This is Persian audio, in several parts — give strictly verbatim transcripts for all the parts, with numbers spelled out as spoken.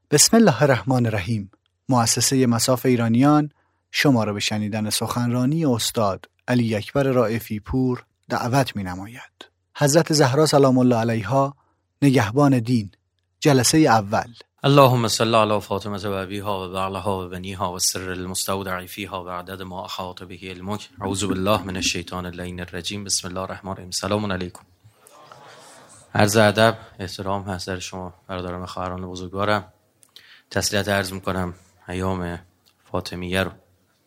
بسم الله الرحمن الرحیم. مؤسسه مصاف ایرانیان شما را به شنیدن سخنرانی استاد علی اکبر رائفی پور دعوت می نماید. حضرت زهرا سلام الله علیها، نگهبان دین، جلسه اول. اللهم صل علی فاطمه و ابیها و بعلها و بنیها و سر المستودع فیها و عدد ما احاط به علمک. اعوذ بالله من الشیطان اللعین الرجیم. بسم الله الرحمن الرحیم. سلام علیکم. عرض ادب، احترام حضرت شما برادران و خواهران بزرگوارم. تسلیت عرض میکنم ایام فاطمیه رو.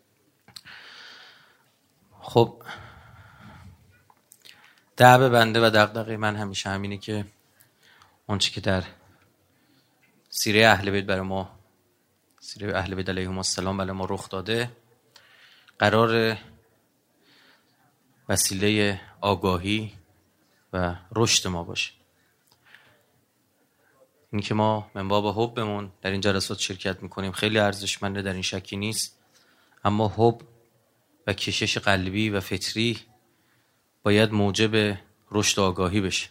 خب دعوه بنده و دغدغه من همیشه همینه که اون چی که در سیره اهل بیت برای ما، سیره اهل بیت علیهم السلام برای ما رخ داده، قرار وسیله آگاهی و رشد ما باشه. این که ما من باب حبمون در این جلسات شرکت میکنیم خیلی ارزشمنده، در این شکی نیست، اما حب و کشش قلبی و فطری باید موجب رشد و آگاهی بشه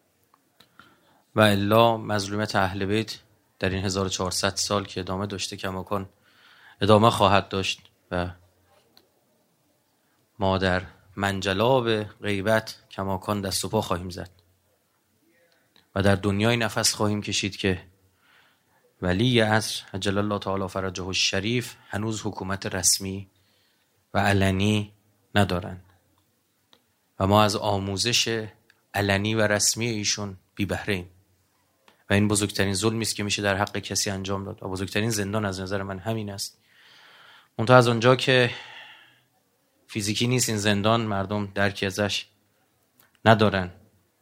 و الا مظلومیت اهل بیت در این هزار و چهارصد سال که ادامه داشته کماکان ادامه خواهد داشت و ما در منجلاب غیبت کماکان دست و پا خواهیم زد و در دنیای نفس خواهیم کشید که ولی عصر عجل الله تعالی فرجه الشریف هنوز حکومت رسمی و علنی ندارن و ما از آموزش علنی و رسمی ایشون بی بهره ایم و این بزرگترین ظلمی است که میشه در حق کسی انجام داد و بزرگترین زندان از نظر من همین است. منتها از اونجا که فیزیکی نیست این زندان، مردم درکی ازش ندارن.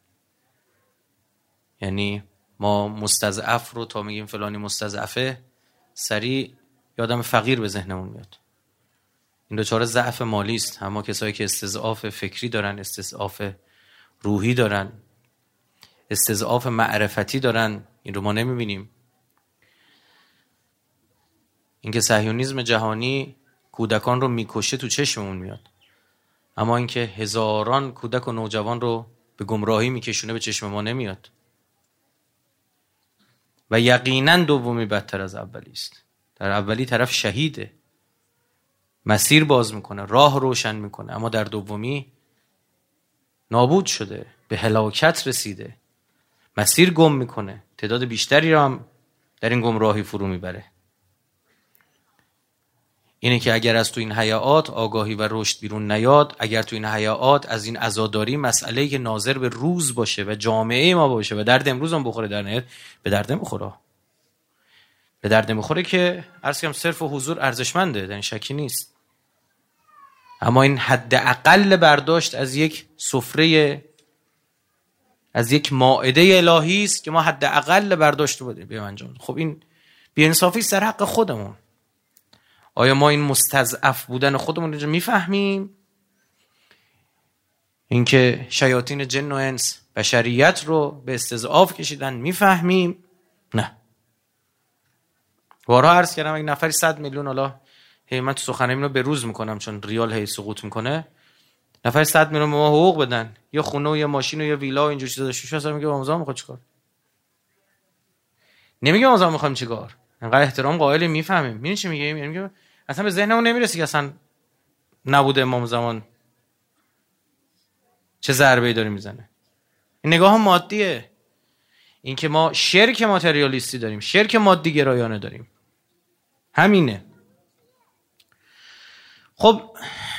یعنی ما مستضعف رو تا میگیم فلانی مستضعفه سریع یادم فقیر به ذهنمون میاد. این دوچاره ضعف مالی است. اما کسایی که استضعاف فکری دارن، استضعاف روحی دارن، استضعاف معرفتی دارن، این رو ما نمیبینیم. اینکه صهیونیسم جهانی کودکان رو میکشه تو چشممون میاد، اما اینکه هزاران کودک و نوجوان رو به گمراهی میکشونه به چشم ما نمیاد و یقینا دومی بدتر از اولی است. در اولی طرف شهیده، مسیر باز میکنه، راه روشن میکنه، اما در دومی نابود شده، به هلاکت رسیده، مسیر گم میکنه، تعداد بیشتری رو هم در این گمراهی فرو میبره. اینه که اگر از تو این حیات آگاهی و رشد بیرون نیاد، اگر تو این حیات از این عزاداری مسئله‌ای که ناظر به روز باشه و جامعه ما باشه و درد امروز هم بخوره، در نهایت به درد میخوره، به درد میخوره که عرض کنم صرف و حضور ارزشمنده، در این شکی نیست، اما این حد اقل برداشت از یک سفره، از یک مائده الهی است که ما حد اقل برداشت رو بدیم انجام. خب این بی‌انصافی است در حق خودمون. آیا ما این مستضعف بودن خودمون رو میفهمیم؟ اینکه شیاطین جن و انس بشریت رو به استضعاف کشیدن میفهمیم؟ نه. بارها عرض کردم اگه نفری صد میلیون، حالا هی من تو سخنرانی رو به روز میکنم چون ریال هی سقوط میکنه، نفر صد میلیون به ما حقوق بدن، یا خونه و یا ماشین و یا ویلا و اینجور چیزا داشته باشه، میگه آموزا میخواد چیکار؟ نمیگه آموزا میخوام چیکار، انقدر احترام قائل میفهمیم. میبینی چی میگه؟ میگه اصلا به ذهنمون نمیرسه که اصلا نبوده امام زمان چه ضربه‌ای داره میزنه. این نگاه مادیه. این که ما شرک ماتریالیستی داریم، شرک مادی گرایانه داریم، همینه. خب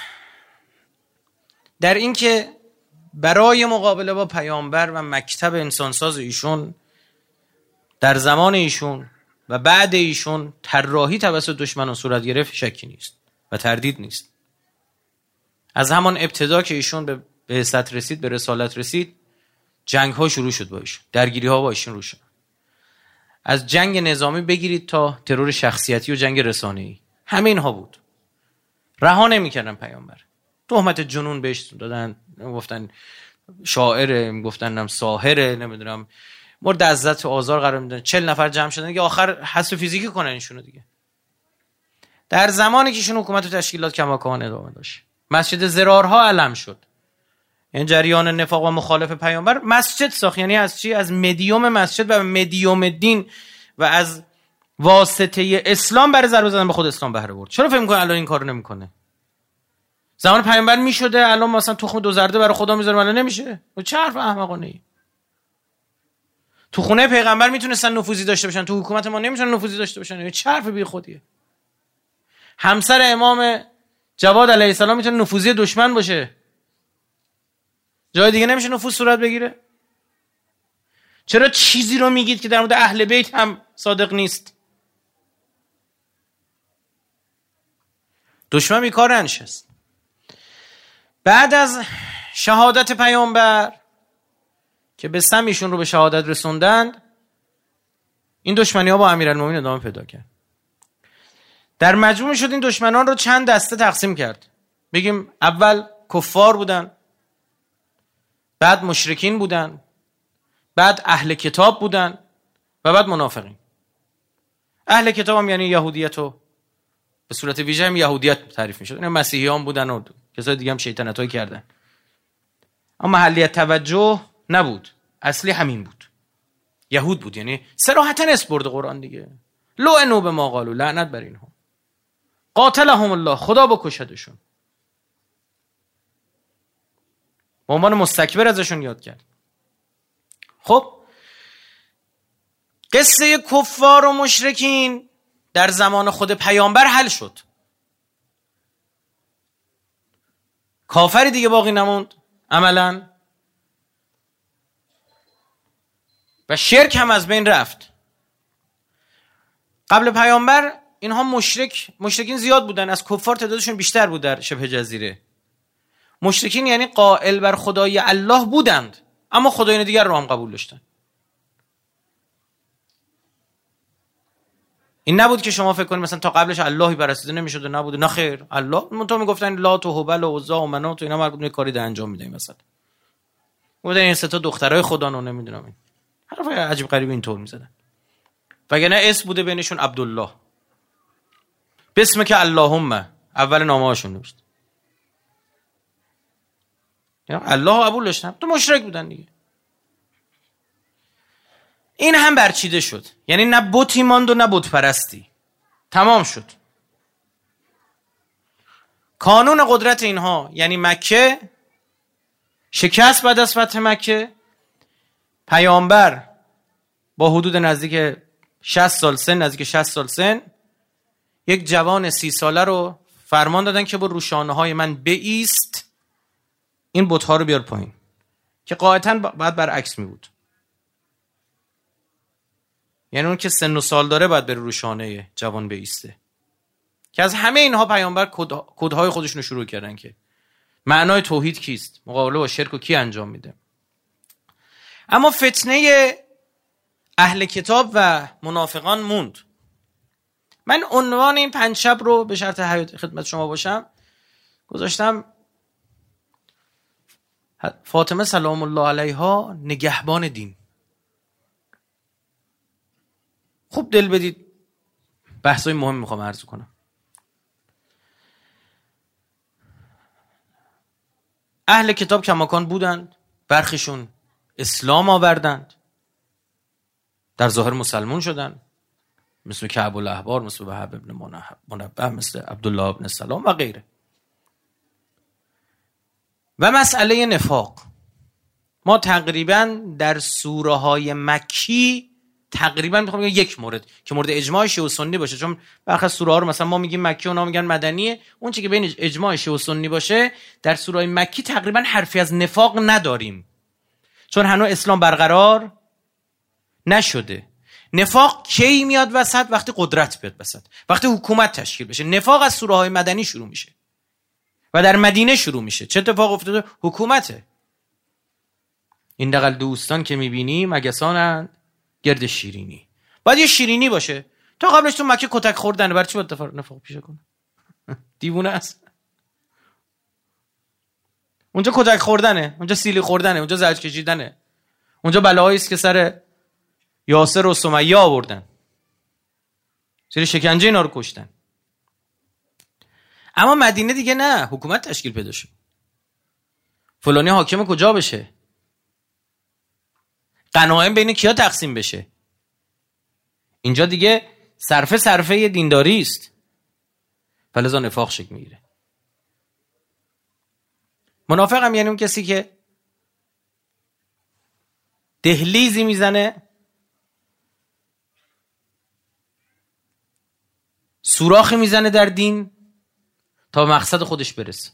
در این که برای مقابله با پیامبر و مکتب انسانساز ایشون در زمان ایشون و بعد ایشون طراحی توسط دشمنان صورت گرفت شکی نیست و تردید نیست. از همان ابتدا که ایشون به بعثت رسید، به رسالت رسید، جنگ ها شروع شد با ایشون، درگیری ها با ایشون رو شد. از جنگ نظامی بگیرید تا ترور شخصیتی و جنگ رسانه‌ای، همه اینها بود. رها نمی‌کردن پیامبر. تهمت جنون بهش دادن، گفتن شاعره، گفتن ساحره، نمیدونم مورد عزت و آزار قرار میدن. چهل نفر جمع شدن که آخر حذف فیزیکی کنن ایشونو دیگه. در زمانی که ایشون حکومت و تشکیلات کماکان ادامه داشت، مسجد زرارها علم شد. این جریان نفاق و مخالف پیامبر مسجد ساخت. یعنی از چی؟ از مدیوم مسجد و مدیوم دین و از واسطه اسلام برای ضربه زدن به خود اسلام بهره برد. چرا فکر می‌کنه الان این کارو نمی‌کنه؟ زمان پیامبر میشده، الان مثلا تخم دو زرده برای خدا میذاره ولی نمیشه. چه حرف احمقانه ای. تو خونه پیغمبر میتونستن نفوذی داشته باشن، تو حکومت ما نمیتونن نفوذی داشته باشن. چه حرف بی خودیه. همسر امام جواد علیه السلام میتونه نفوذی دشمن باشه، جای دیگه نمیشه نفوذ صورت بگیره. چرا چیزی رو میگید که در مورد اهل بیت هم صادق نیست؟ دشمن بیکار ننشست. بعد از شهادت پیامبر که به سمیشون رو به شهادت رسوندند، این دشمنی ها با امیرالمومنین ادامه پیدا کرد. در مجموع شد این دشمنان رو چند دسته تقسیم کرد. بگیم اول کفار بودن، بعد مشرکین بودن، بعد اهل کتاب بودن و بعد منافقین. اهل کتاب هم یعنی یهودیت و به صورت ویژه هم یهودیت تعریف میشد. اینا مسیحیان بودن و کسای دیگه هم شیطنتایی کردن. اما محلیت توجه نبود، اصلی همین بود، یهود بود. یعنی صراحتاً اسم برده قرآن دیگه، لعنوا بما قالوا، لعنت بر اینها، قاتلهم الله، خدا بکشدشون. به عنوان مستکبر ازشون یاد کرد. خب قصه کفار و مشرکین در زمان خود پیامبر حل شد. کافری دیگه باقی نموند عملاً و شرک هم از بین رفت. قبل پیامبر اینها مشرک مشرکین زیاد بودن، از کفار تعدادشون بیشتر بود در شبه جزیره. مشرکین یعنی قائل بر خدای الله بودند اما خدایان دیگر رو هم قبول داشتن. این نبود که شما فکر کنید مثلا تا قبلش اللهی پرستیده نمیشد و نبود. نه خیر، الله منتها میگفتن لات و هبل و عزا و منات و اینا مربوط به کاری ده انجام میدیم. مثلا گفتن این سه تا دخترای خدا رو نمیدونم، این حرفای عجیب غریب اینطور میزدن. وگرنه اسم بوده بینشون عبدالله، بسم که اللهم اول نامه‌هاشون نوشت. یا الله قبول داشتن، تو مشرک بودن دیگه. این هم برچیده شد، یعنی نه بتی ماند و نه بت پرستی، تمام شد. کانون قدرت اینها یعنی مکه شکست. بعد از فتح مکه پیامبر با حدود نزدیک شصت سال سن نزدیک شصت سال سن یک جوان سی ساله رو فرمان دادن که با روشانه های من بایست این بت‌ها رو بیار پایین، که قاعدتاً بعد برعکس می بود. یعنی اون که سن و سال داره باید بره روشانه جوان بایسته. که از همه اینها پیامبر کدهای خودشون رو شروع کردن که معنای توحید کیست، مقابله با شرک و کی انجام میده. اما فتنه اهل کتاب و منافقان موند. من عنوان این پنج شب رو به شرط خدمت شما باشم گذاشتم فاطمه سلام الله علیها نگهبان دین. خوب دل بدید، بحثای مهم میخوام عرض کنم. اهل کتاب کماکان بودند، برخیشون اسلام آوردند، در ظاهر مسلمون شدند، مثل کعب الاحبار، مثل وهب ابن منبه، مثل عبدالله ابن سلام و غیره. و مسئله نفاق، ما تقریبا در سوره های مکی تقریبا میخوام بگم یک مورد که مورد اجماع شیعه و سنی باشه، چون برخی از سوره ها رو مثلا ما میگیم مکی، اونا میگن مدنیه، اون چیزی که بین اجماع شیعه و سنی باشه در سوره های مکی تقریبا حرفی از نفاق نداریم، چون هنوز اسلام برقرار نشده. نفاق کی میاد وسط؟ وقتی قدرت بیاد وسط، وقتی حکومت تشکیل بشه. نفاق از سوره های مدنی شروع میشه و در مدینه شروع میشه. چه اتفاق افتاده؟ حکومته. این دقل دوستان که میبینیم مگسانند گرد شیرینی. باید یه شیرینی باشه. تا قبلش تو مکه کتک خوردن، برای چی باید اتفاق نفاق پیشه کنه؟ دیوونه است. اونجا کتک خوردنه، اونجا سیلی خوردنه، اونجا زجر کشیدنه، اونجا بلاهایی است که سر یاسر و سمیه آوردن، سری شکنجه اینا رو کشتن. اما مدینه دیگه نه، حکومت تشکیل پیدا شد. فلانی حاکم کجا بشه، غنایم بین کیا تقسیم بشه. اینجا دیگه صرفه صرفه دینداری است، فلذا نفاق شکل میگیره. منافق هم یعنی اون کسی که دهلیزی میزنه، سوراخی میزنه در دین تا به مقصد خودش برسه.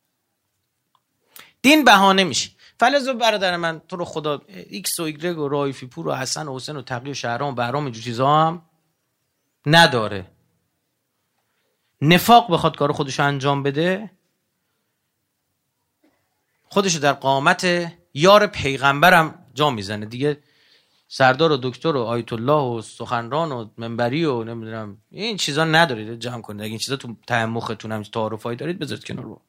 دین بهانه میشه. فلذا برادر من، تو رو خدا، ایکس و ایگرگ و رائفی پور و حسن و حسین و تقی و شهرام و بهرام اینجور چیزا هم نداره. نفاق بخواد کار خودشو انجام بده، خودشو در قامت یار پیغمبرم جا میزنه دیگه. سردار و دکتر و آیت الله و سخنران و منبری و نمیدونم این چیزا ندارید، جمع کنید. اگه این چیزا تو ته مختون هم تعارفایی دارید بذارید کنار رو.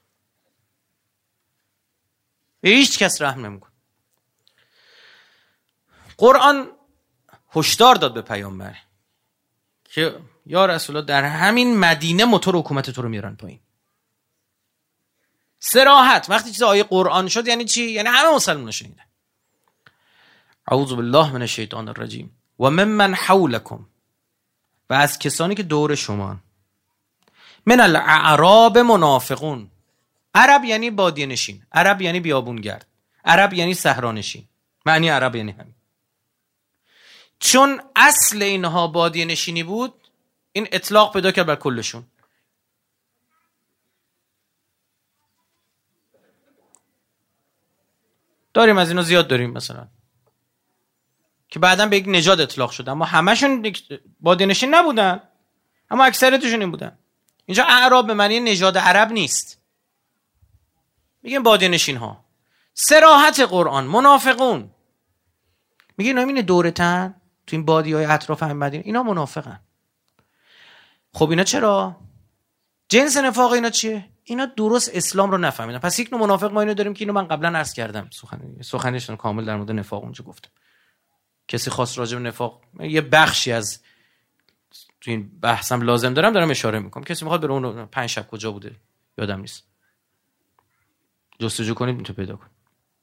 هیچ کس رحم نمیکنه. قرآن هشدار داد به پیامبر که یا رسول الله در همین مدینه موتور حکومت تو رو میارن پایین. صراحت وقتی چیز آیه قرآن شد یعنی چی؟ یعنی همه مسلمان شنیدن. اعوذ بالله من الشیطان الرجیم. و ممن حولکم، و از کسانی که دور شما، من الاعراب منافقون. عرب یعنی بادیه نشین، عرب یعنی بیابونگرد، عرب یعنی صحرانشین. معنی عرب یعنی همین. چون اصل اینها بادیه نشینی بود، این اطلاق پیدا کرد بر کلشون. داریم از اینا زیاد داریم، مثلا که بعداً به یک نژاد اطلاق شد، اما همشون بادیه نشین نبودن، اما اکثریتشون این بودن. اینجا اعراب به معنی نژاد عرب نیست، میگن بادیه نشین ها. صراحت قرآن منافقون، میگه اینا این دورتن تو این بادیای اطراف همین مدینه، اینا منافقن. خب اینا چرا؟ جنس نفاق اینا چیه؟ اینا درست اسلام رو نفهمیدن. پس یک نوع منافق ما اینو داریم که اینو من قبلا عرض کردم، سخن سخنشون کامل در مورد نفاق اونجا گفتم. کسی خاص راجع به نفاق یه بخشی از تو این بحثم لازم دارم دارم اشاره میکنم. کسی میخواد بره اون پنج شب کجا بوده یادم نیست، جستجو کنید میتونه پیدا کنید.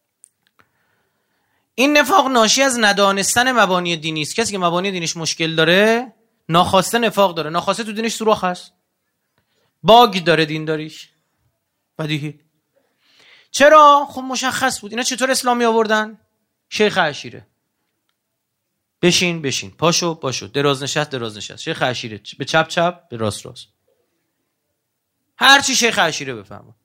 این نفاق ناشی از ندانستن مبانی دینی است. کسی که مبانی دینش مشکل داره ناخواسته نفاق داره، ناخواسته تو دینش سوراخ هست، باگ داره دین داریش. بدیهی. چرا؟ خب مشخص بود. اینا چطور اسلامی آوردن؟ شیخ عشیره، بشین بشین، پاشو پاشو، دراز نشست دراز نشست. شیخ عشیره به چپ چپ، به راست راست، هر چی شیخ عشیره بفهمه.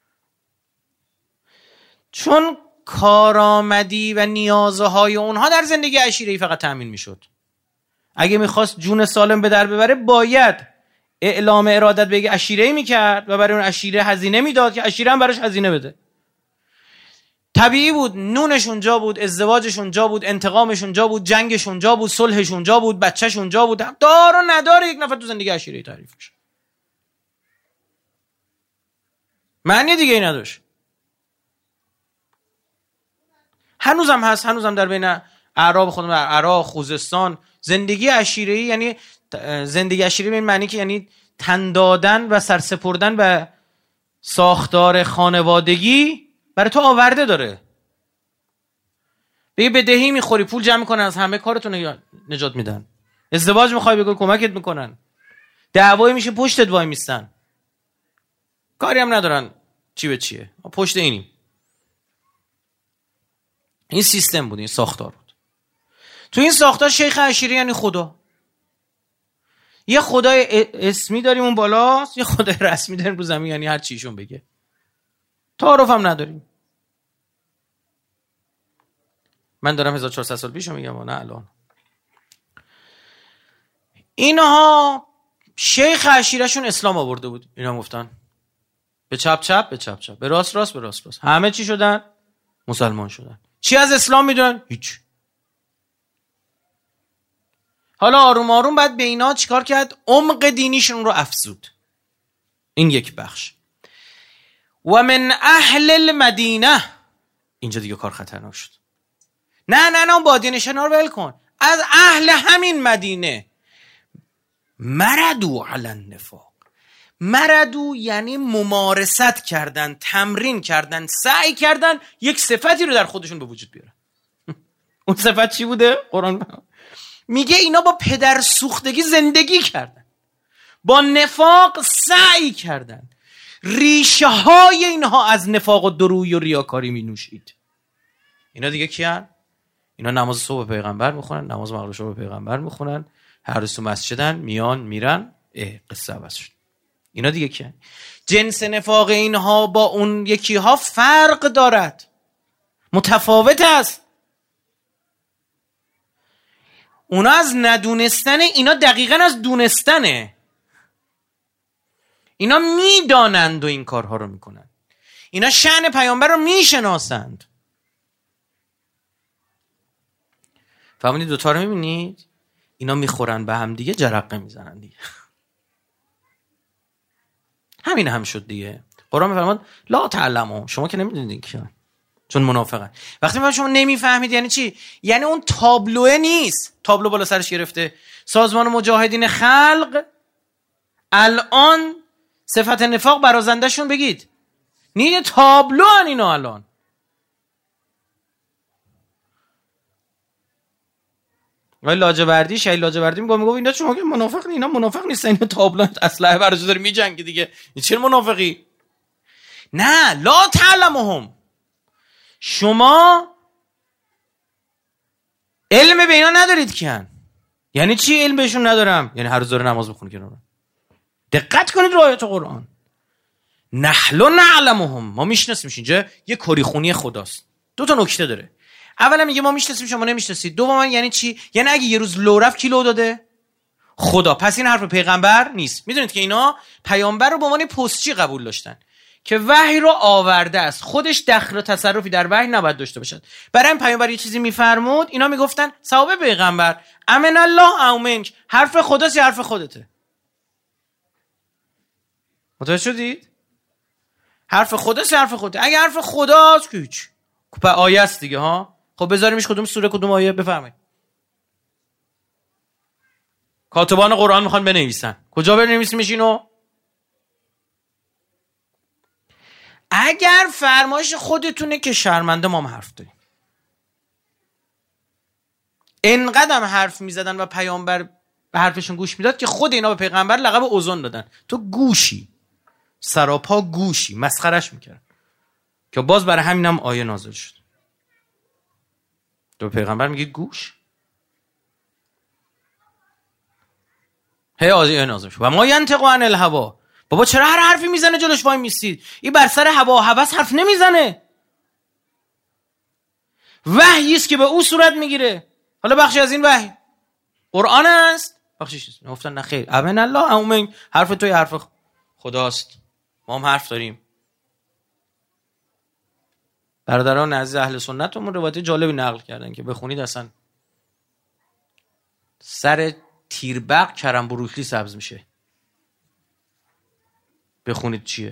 چون کارآمدی و نیازهای اونها در زندگی عشیره‌ای فقط تأمین میشد. اگه میخواست جون سالم به در ببره باید اعلام ارادت به عشیره‌ای میکرد و برای اون عشیره هزینه میداد که عشیره هم براش هزینه بده. طبیعی بود، نونش اونجا بود، ازدواجش اونجا بود، انتقامش اونجا بود، جنگش اونجا بود، صلحش اونجا بود، بچهش اونجا بود. دار و ندار یک نفر تو زندگی عشیره‌ای تعریف میشه. معنی دیگه ای نداشت. هنوزم هست، هنوزم در بین اعراب خودمون، عراق، خوزستان، زندگی عشیره‌ای یعنی زندگی عشیره‌ای به این معنی که یعنی تن دادن و سرسپردن به ساختار خانوادگی برای تو آورده داره. بگی بدهی میخوری، پول جمع میکنن، از همه کارتون نجات میدن. ازدواج میخوای بگو کمکت میکنن. دعوایی میشه پشتت وای میستن. کاری هم ندارن چی به چیه، ما پشت اینیم. این سیستم بود، این ساختار بود. تو این ساختار شیخ عشیره یعنی خدا. یه خدای اسمی داریم اون بالاست، یه خدای رسمی داریم رو زمین، یعنی هر چیشون بگه. تعارف هم نداریم. من دارم هزار و چهارصد سال پیشو میگم و نه الان. اینها شیخ عشیرهشون اسلام آورده بود. اینا گفتن به چپ چپ، به چپ چپ، به راست راست، به راست راست. همه چی شدن؟ مسلمان شدن. چی از اسلام میدونن؟ هیچ. حالا آروم آروم بعد به اینا چیکار کرد؟ عمق دینیشون رو افزود. این یک بخش. و من اهل المدینه، اینجا دیگه کار خطرناک شد. نه نه نه بادیه نشینا رو ول کن. از اهل همین مدینه مردو علی النفاق. مردو یعنی ممارست کردن، تمرین کردن، سعی کردن یک صفتی رو در خودشون به وجود بیارن. اون صفت چی بوده؟ قرآن میگه اینا با پدر سوختگی زندگی کردن، با نفاق سعی کردن، ریشه های اینها از نفاق و درویی و ریاکاری می نوشید. اینا دیگه کیان؟ اینا نماز صبح پیغمبر میخونن، نماز مغرب صبح پیغمبر میخونن، هر روز تو مسجدن، میان میرن، اه قصه عوض شد. اینا دیگه کیان؟ جنس نفاق اینها با اون یکی ها فرق دارد، متفاوت است. اونا از ندونستن، اینا دقیقاً از دونستنه. اینا میدانند و این کارها رو میکنن. اینا شأن پیامبر رو میشناسند. فهمیدید دوتا رو میبینید؟ اینا میخورن به هم دیگه، جرقه میزنن دیگه. همین هم شد دیگه. قرآن میفرماد لا تعلمون، شما که نمیدونید کیان، چون منافقن. وقتی میگم شما نمیفهمید یعنی چی؟ یعنی اون تابلوه نیست، تابلو بالا سرش گرفته. سازمان مجاهدین خلق الان صفت نفاق برازنده شون بگید نیه تابلو هن اینا. الان ولی لاجوردی شهید لاجوردی میگه میگه اینا شما که منافق نی، اینا منافق نیستن، اینا تابلو اسلحه برازو داره میجنگه دیگه، این چه منافقی؟ نه، لا تعلمهم، شما علم به اینا ندارید کیان. یعنی چی علم بهشون ندارم؟ یعنی هر روز داره نماز بخونه کنار. دقت کنید رو آیات قرآن. نحلو نعلمهم، ما میشناسیمش. اینجا یه کری خونی خداست. دو تا نکته داره. اولا میگه ما میشناسیم شما نمیشناسید. دوما یعنی چی؟ یعنی اگه یه روز لو رفت کی لو داده؟ خدا. پس این حرف پیغمبر نیست. میدونید که اینا پیامبر رو به عنوان پستچی قبول داشتن که وحی رو آورده است، خودش دخل و تصرفی در وحی نباید داشته باشد. برای این پیامبر یه چیزی میفرمود، اینا میگفتن صحابه پیغمبر امن الله او منک، حرف خداست یا حرف خودته؟ متوجه شدید؟ حرف خداست یا حرف خودته؟ اگه حرف خداست که هیچ، پس آیه است دیگه ها. خب بذاریمش کدوم سوره کدوم آیه؟ بفرمایید. کاتبان قرآن میخوان بنویسن، کجا بنویسیمش اینو؟ اگر فرمایش خودتونه که شرمنده، ما هم حرف داریم. انقدر حرف میزدن و پیامبر به حرفشون گوش میداد که خود اینا به پیغمبر لقب اوزون دادن، تو گوشی، سراپا گوشی، مسخرش میکرد. که باز برای همینم آیه نازل شد. تو پیغمبر میگه گوش، هی آیه نازل شد و ما ینطق عن الهوا. بابا چرا هر حرفی میزنه جلوش وای میستید؟ این بر سر هوا و هوس حرف نمیزنه، وحی است که به او صورت میگیره. حالا بخشی از این وحی قرآن است، بخشیش نیست. گفتن نه خیر، امن الله او من، حرف توی حرف خداست، ما هم حرف داریم. برادران عزیز اهل سنت همون روایت جالبی نقل کردن که بخونید اصلا سر تیربق کرم بروکلی سبز میشه. بخونید چیه.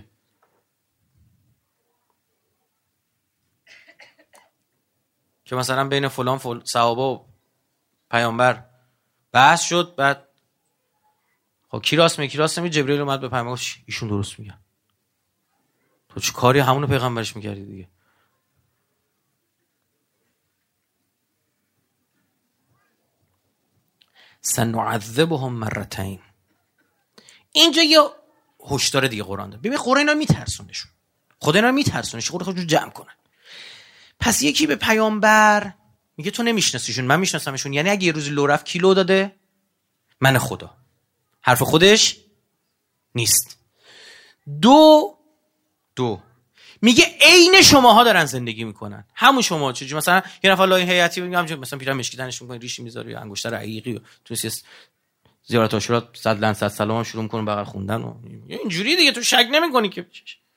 که مثلا بین فلان فل... صحابه و پیامبر بحث شد، بعد خب کی راست میگه کی راست نمیگه، جبرئیل اومد به پیامبر گفت ایشون درست میگن. تو چه کاری همونو پیغمبرش میکردی دیگه. سنعذبهم مرتين. اینجا یه هشدار دیگه قرآن داره. ببین قرآن اینا میترسونشون، خدا اینا میترسونش، خود خودشون جمع کنن. پس یکی به پیامبر میگه تو نمیشناسیشون، من میشناسمشون. یعنی اگه یه روزی لو رفت کی لو داده؟ من خدا. حرف خودش نیست. دو دو میگه عین شماها دارن زندگی میکنن، همون شما. چه مثلا یه نفر لای هیئتی میگم مثلا پیرا مشکیدنش میکنه، ریشی میذاره یا انگشتر عقیقی و تو زیارت عاشورا صد لعن صد سلام شروع میکنه بغل خوندن و اینجوری دیگه. تو شک نمیکنی که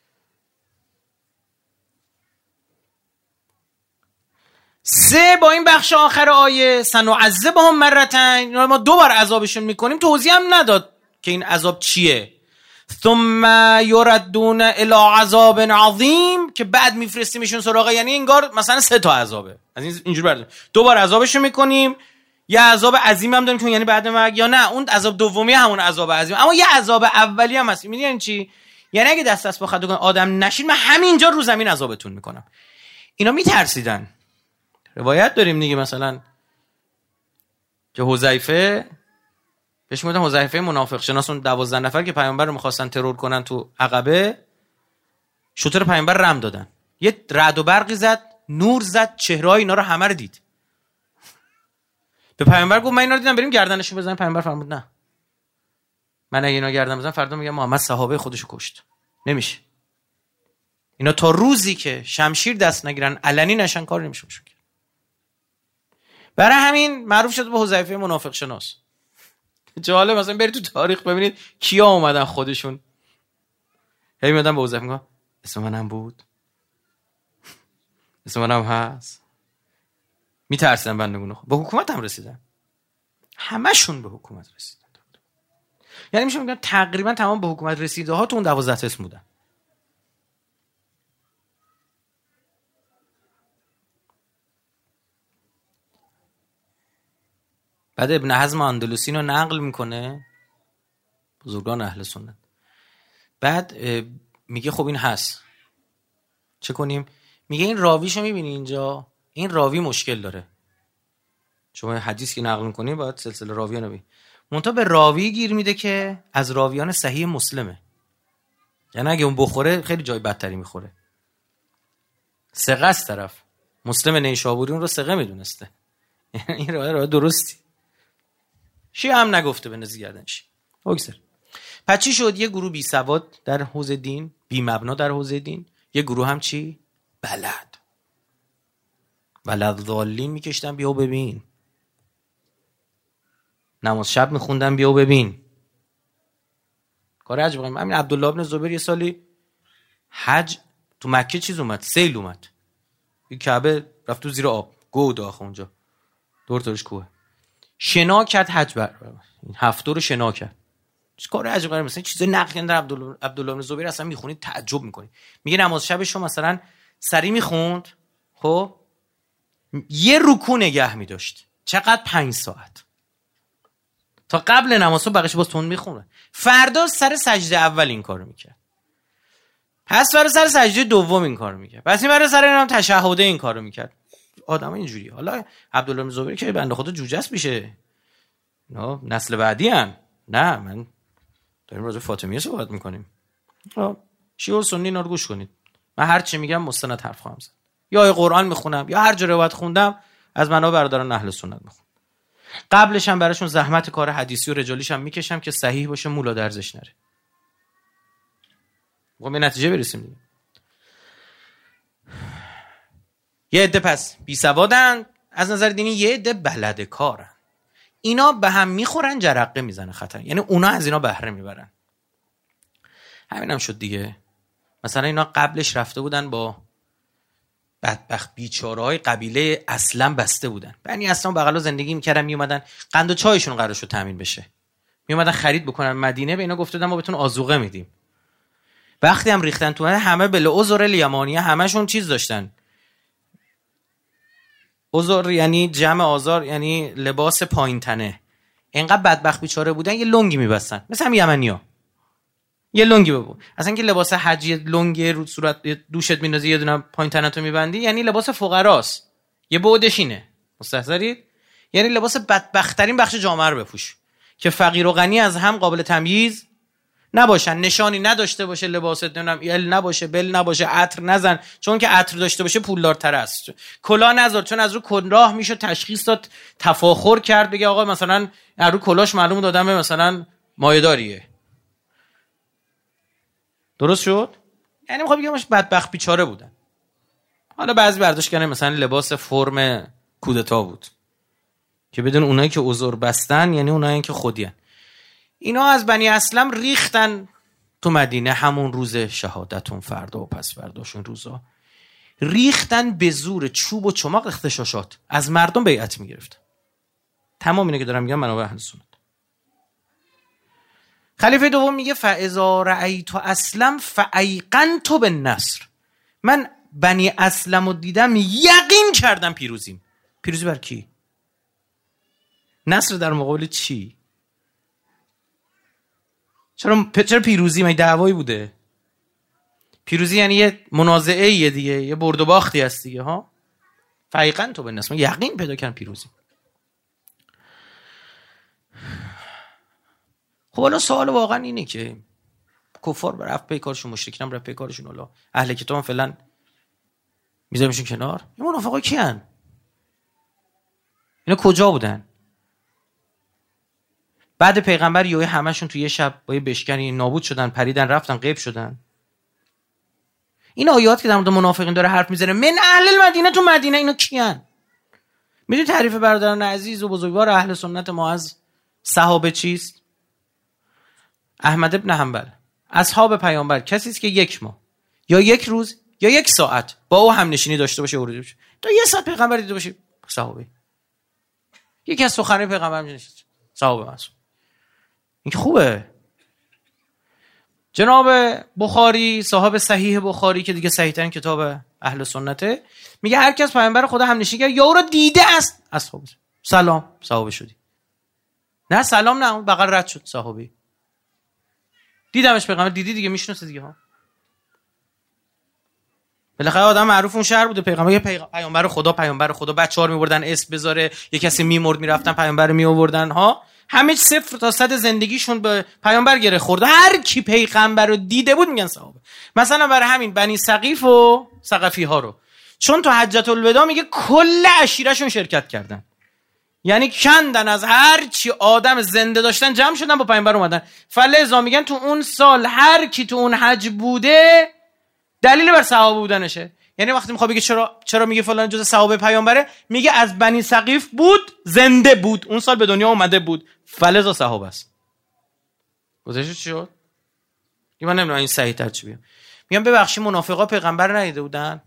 سه با این بخش آخر آیه سنعذبهم مرتين، ما دو بار عذابشون میکنیم. توضیح هم نداد که این عذاب چیه. ثم یردون الی عذاب عظیم، که بعد میفرستیمشون سراغ، یعنی انگار مثلا سه تا عذابه. از این اینجوری برده دو بار عذابشون میکنیم، یه عذاب عظیم هم داریم که یعنی بعد مرگ، یا نه اون عذاب دومی همون عذاب عظیم، اما یه عذاب اولی هم هست. میدونی یعنی چی؟ یعنی اگه دست دست با خودتون آدم نشین، من همینجا رو زمین عذابتون میکنم. اینا میترسیدن. روایت داریم دیگه مثلا که حذیفه بهش میگفتن حذیفه منافق شناس، اون دوازده نفر که پیامبر رو می‌خواستن ترور کنن تو عقبه، شوتر پیامبر رم دادن، یه رعد و برقی زد، نور زد، چهره‌های اینا رو همه رو دید. به پیامبر گفت من اینا رو دیدم، بریم گردنشو بزنیم. پیامبر فرمود نه، من اگه اینا گردن بزنم فردا میگم محمد صحابه خودشو کشت. نمیشه. اینا تا روزی که شمشیر دست نگیرن، علنی نشن، کار نمیشه بشه. برای همین معروف شد به حذیفه منافق شناس. جالب، مثلا برید تو تاریخ ببینید کیا اومدن خودشون هی میادن به حذیفه میگن اسم منم بود، اسم منم هست. میترسن بندگون. به حکومت هم رسیدن، همشون به حکومت رسیدن. یعنی میشه میگن تقریبا تمام به حکومت رسیده ها تو اون دوازده تا اسم بودن. بعد ابن حزم اندلسی رو نقل میکنه، بزرگان اهل سنت. بعد میگه خب این هست، چه کنیم؟ میگه این راویشو میبینی اینجا، این راوی مشکل داره. شما حدیث که نقل میکنی باید سلسله راویان رو ببین. منتها به راوی گیر میده که از راویان صحیح مسلمه، یعنی اگه اون بخوره خیلی جای بدتری میخوره. ثقه است طرف، مسلم نیشابوری اون رو ثقه میدونسته. این راه راه درستی. شیعه هم نگفته به نزد گردنش. بگذار. پس چی شد؟ یه گروه بی سواد در حوزه دین، بی مبنا در حوزه دین، یه گروه هم چی؟ بلد. ولد ضالین میکشتن بیا ببین. نماز شب میخوندن بیا ببین. کار عجب غریب. همین عبدالله ابن زبیر یه سالی حج تو مکه چیز اومد، سیل اومد. این کعبه رفت تو زیر آب، گود داخل اونجا. دور تورش کوه. شنا کرد حج بر این هفته رو شنا کرد. چه کار عجب غریب، مثلا چیز نقل کردن عبدالله عبدالله ابن زبیر اصلا میخونید تعجب میکنید. میگه نماز شبش رو مثلا سری میخوند، خب یه رکوع نگه می‌داشت. چقدر؟ پنج ساعت. تا قبل نماز بقیش باز تون میخونه. فردا سر سجده اول این کارو میکرد. پس برای سر سجده دوم این کارو میکرد. پس این برای سر اینم تشهده این کارو میکرد. آدم اینجوری. حالا عبدالله بن زبیر که بنده خدا جوجه است میشه. نه نسل بعدی ان. نه من داریم راجع فاطمیه صحبت میکنیم. شیعه و سنی اینا رو گوش کنید. من هر چی میگم مستند حرف خواهم زد. یا آیه قرآن میخونم یا هر جا روایت خوندم از منابع برادران اهل سنت میخونم. قبلش هم براشون زحمت کار حدیثی و رجالیش هم میکشم که صحیح باشه، مولا درزش نره. خب به نتیجه برسیم دیگه. یه عده پس بی سوادن از نظر دینی، یه عده بلد کارن. اینا به هم میخورن، جرقه میزنه خطر. یعنی اونا از اینا بهره میبرن. همین هم شد دیگه. مثلا اینا قبلش رفته بودن با بدبخت بیچاره‌های قبیله اسلم بسته بودن. بنی اسلم بغلا زندگی میکردن، میومدن قند و چایشون قرار شد تامین بشه. میومدن خرید بکنن مدینه، به اینا گفته بودن ما بهتون آذوقه میدیم. وقتی هم ریختن تو همه بل عذر الیمانیه، همشون چیز داشتن. عذر یعنی جمع آزار، یعنی لباس پایین تنه. اینقدر بدبخت بیچاره بودن یه لنگی میبستن، مثل هم یمنی‌ها. یه لنگی ببو. اصلا که لباس حجی لنگ رو صورت دوشت میندازی یه دونه پایین تنتو میبندی، یعنی لباس فقراست. یه بعدش اینه. مستحضرید؟ یعنی لباس بدبخت‌ترین بخش جامعه رو بپوش که فقیر و غنی از هم قابل تمییز نباشن، نشانی نداشته باشه، لباست نمیدونم ال نباشه، بل نباشه، عطر نزن، چون که عطر داشته باشه پولدارتر است. کلاه نذار، چون از رو کلاه میشه تشخیص داد، تفاخر کرد، بگه آقا مثلا از رو کلاهش معلوم دادم مثلا مایه‌داریه. درست شد؟ یعنی میخوام بگم بدبخت بیچاره بودن. حالا بعضی برداشت کردن مثلا لباس فرم کودتا بود که بدون اونایی که عذر بستن، یعنی اونایی که خودیان. اینا از بنی اسلم ریختن تو مدینه همون روز شهادتون، فردا و پس فرداشون روزا ریختن به زور چوب و چماق اختشاشات، از مردم بیعت میگرفتن. تمام اینه که دارم میگم منابع اهل سنت. خلیفه دوم میگه فاذا رأیت اسلم فایقنت بالنصر. من بنی اسلم رو دیدم یقین کردم پیروزیم. پیروزی بر کی؟ نصر در مقابل چی؟ چرا چرا پیروزی؟ من دعوایی بوده. پیروزی یعنی یه منازعه یه دیگه، یه برد و باختی هست دیگه ها. فایقنت بالنصر، یقین پیدا کردم پیروزی. خب الان سوال واقعا اینه که کفار رفت پی کارشون، مشرکین هم رفت پی کارشون، الا اهل کتاب هم فعلا میذارمشون کنار. این منافقا کیان؟ اینا کجا بودن؟ بعد پیغمبر یهو همشون توی یه شب با یه بشکنی نابود شدن، پریدن رفتن غیب شدن. این آیات که در مورد منافقین داره حرف میزنه، من اهل المدینه، تو مدینه، اینا کیان؟ میدونی تعریف برادران عزیز و بزرگوار اهل سنت ما از صحابه چیست؟ احمد ابن حنبل اصحاب پیامبر کسی است که یک ماه یا یک روز یا یک ساعت با او هم نشینی داشته باشه، ورودی باشه، تا یه ساعت پیغمبر دیده باشه، صحابه. یکی از سخنرانی پیغمبر نشست، صحابه معصوم. این که خوبه. جناب بخاری، صاحب صحیح بخاری که دیگه صحیح ترین کتاب اهل سنته، میگه هر کس پیامبر خدا هم نشینی کرد یا او را دیده است، اصحاب سلام، صحابه شدی. نه سلام نه، اون بغل رد شد، صحابی. دیدمش پیغمبر، دیدی دیگه، میشناسه دیگه ها. بالاخره آدم معروف اون شهر بوده، پیغمبر یه پیامبر خدا، پیامبر خدا، بچه‌ها رو می‌بردن اسم بذاره، یه کسی میمرد میرفتن پیامبر رو میآوردن ها. همه صفر تا صد زندگیشون به پیامبر گره خورده. هر کی پیغمبر رو دیده بود میگن صحابه. مثلا برای همین بنی ثقیف و ثقفی ها رو، چون تو حجت الوداع میگه کل عشیرهشون شرکت کردن، یعنی کندن از هر چی آدم زنده داشتن جمع شدن با پیامبر اومدن. فلذا میگن تو اون سال هر کی تو اون حج بوده دلیل بر صحابه بودنشه. یعنی وقتی میخواد بگه چرا چرا میگه فلان جز صحابه پیامبره، میگه از بنی ثقیف بود، زنده بود، اون سال به دنیا اومده بود، فلذا صحابه است. گذشته چی شد؟ من نمیدونم این صحیح تر چی بگم. میگم ببخشید منافقا پیغمبر ندیده بودن؟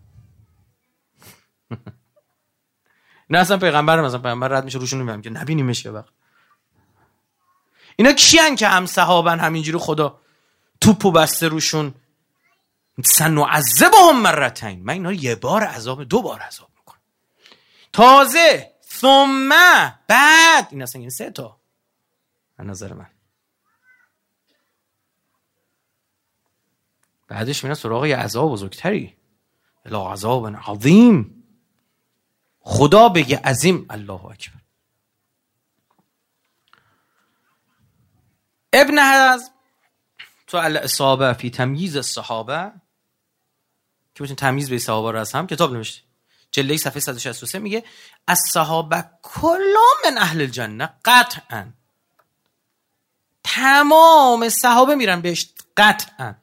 نه اصلا پیغمبر، مثلا پیغمبر رد میشه روشون نمیام که نبینیمش یه وقت. اینا کیان که هم صحابن همینجوری خدا توپو بسته روشون؟ سنعذبهم مرتین، من اینا رو یه بار عذاب، دو بار عذاب میکنم. تازه ثم بعد، این اصلا این سه تا از نظر من. بعدش میرن سراغ یه عذاب بزرگتری، الا عذاب عظیم. خدا بگه عظیم، الله اکبر. ابن حزم تو الاصابه فی تمییز الصحابه که بتون تمییز به صحابه رو از هم کتاب نوشته، جلد صفحه صد و شصت و سه، میگه الصحابه کلهم من اهل الجنه قطعا، تمام صحابه میرن بهش قطعا.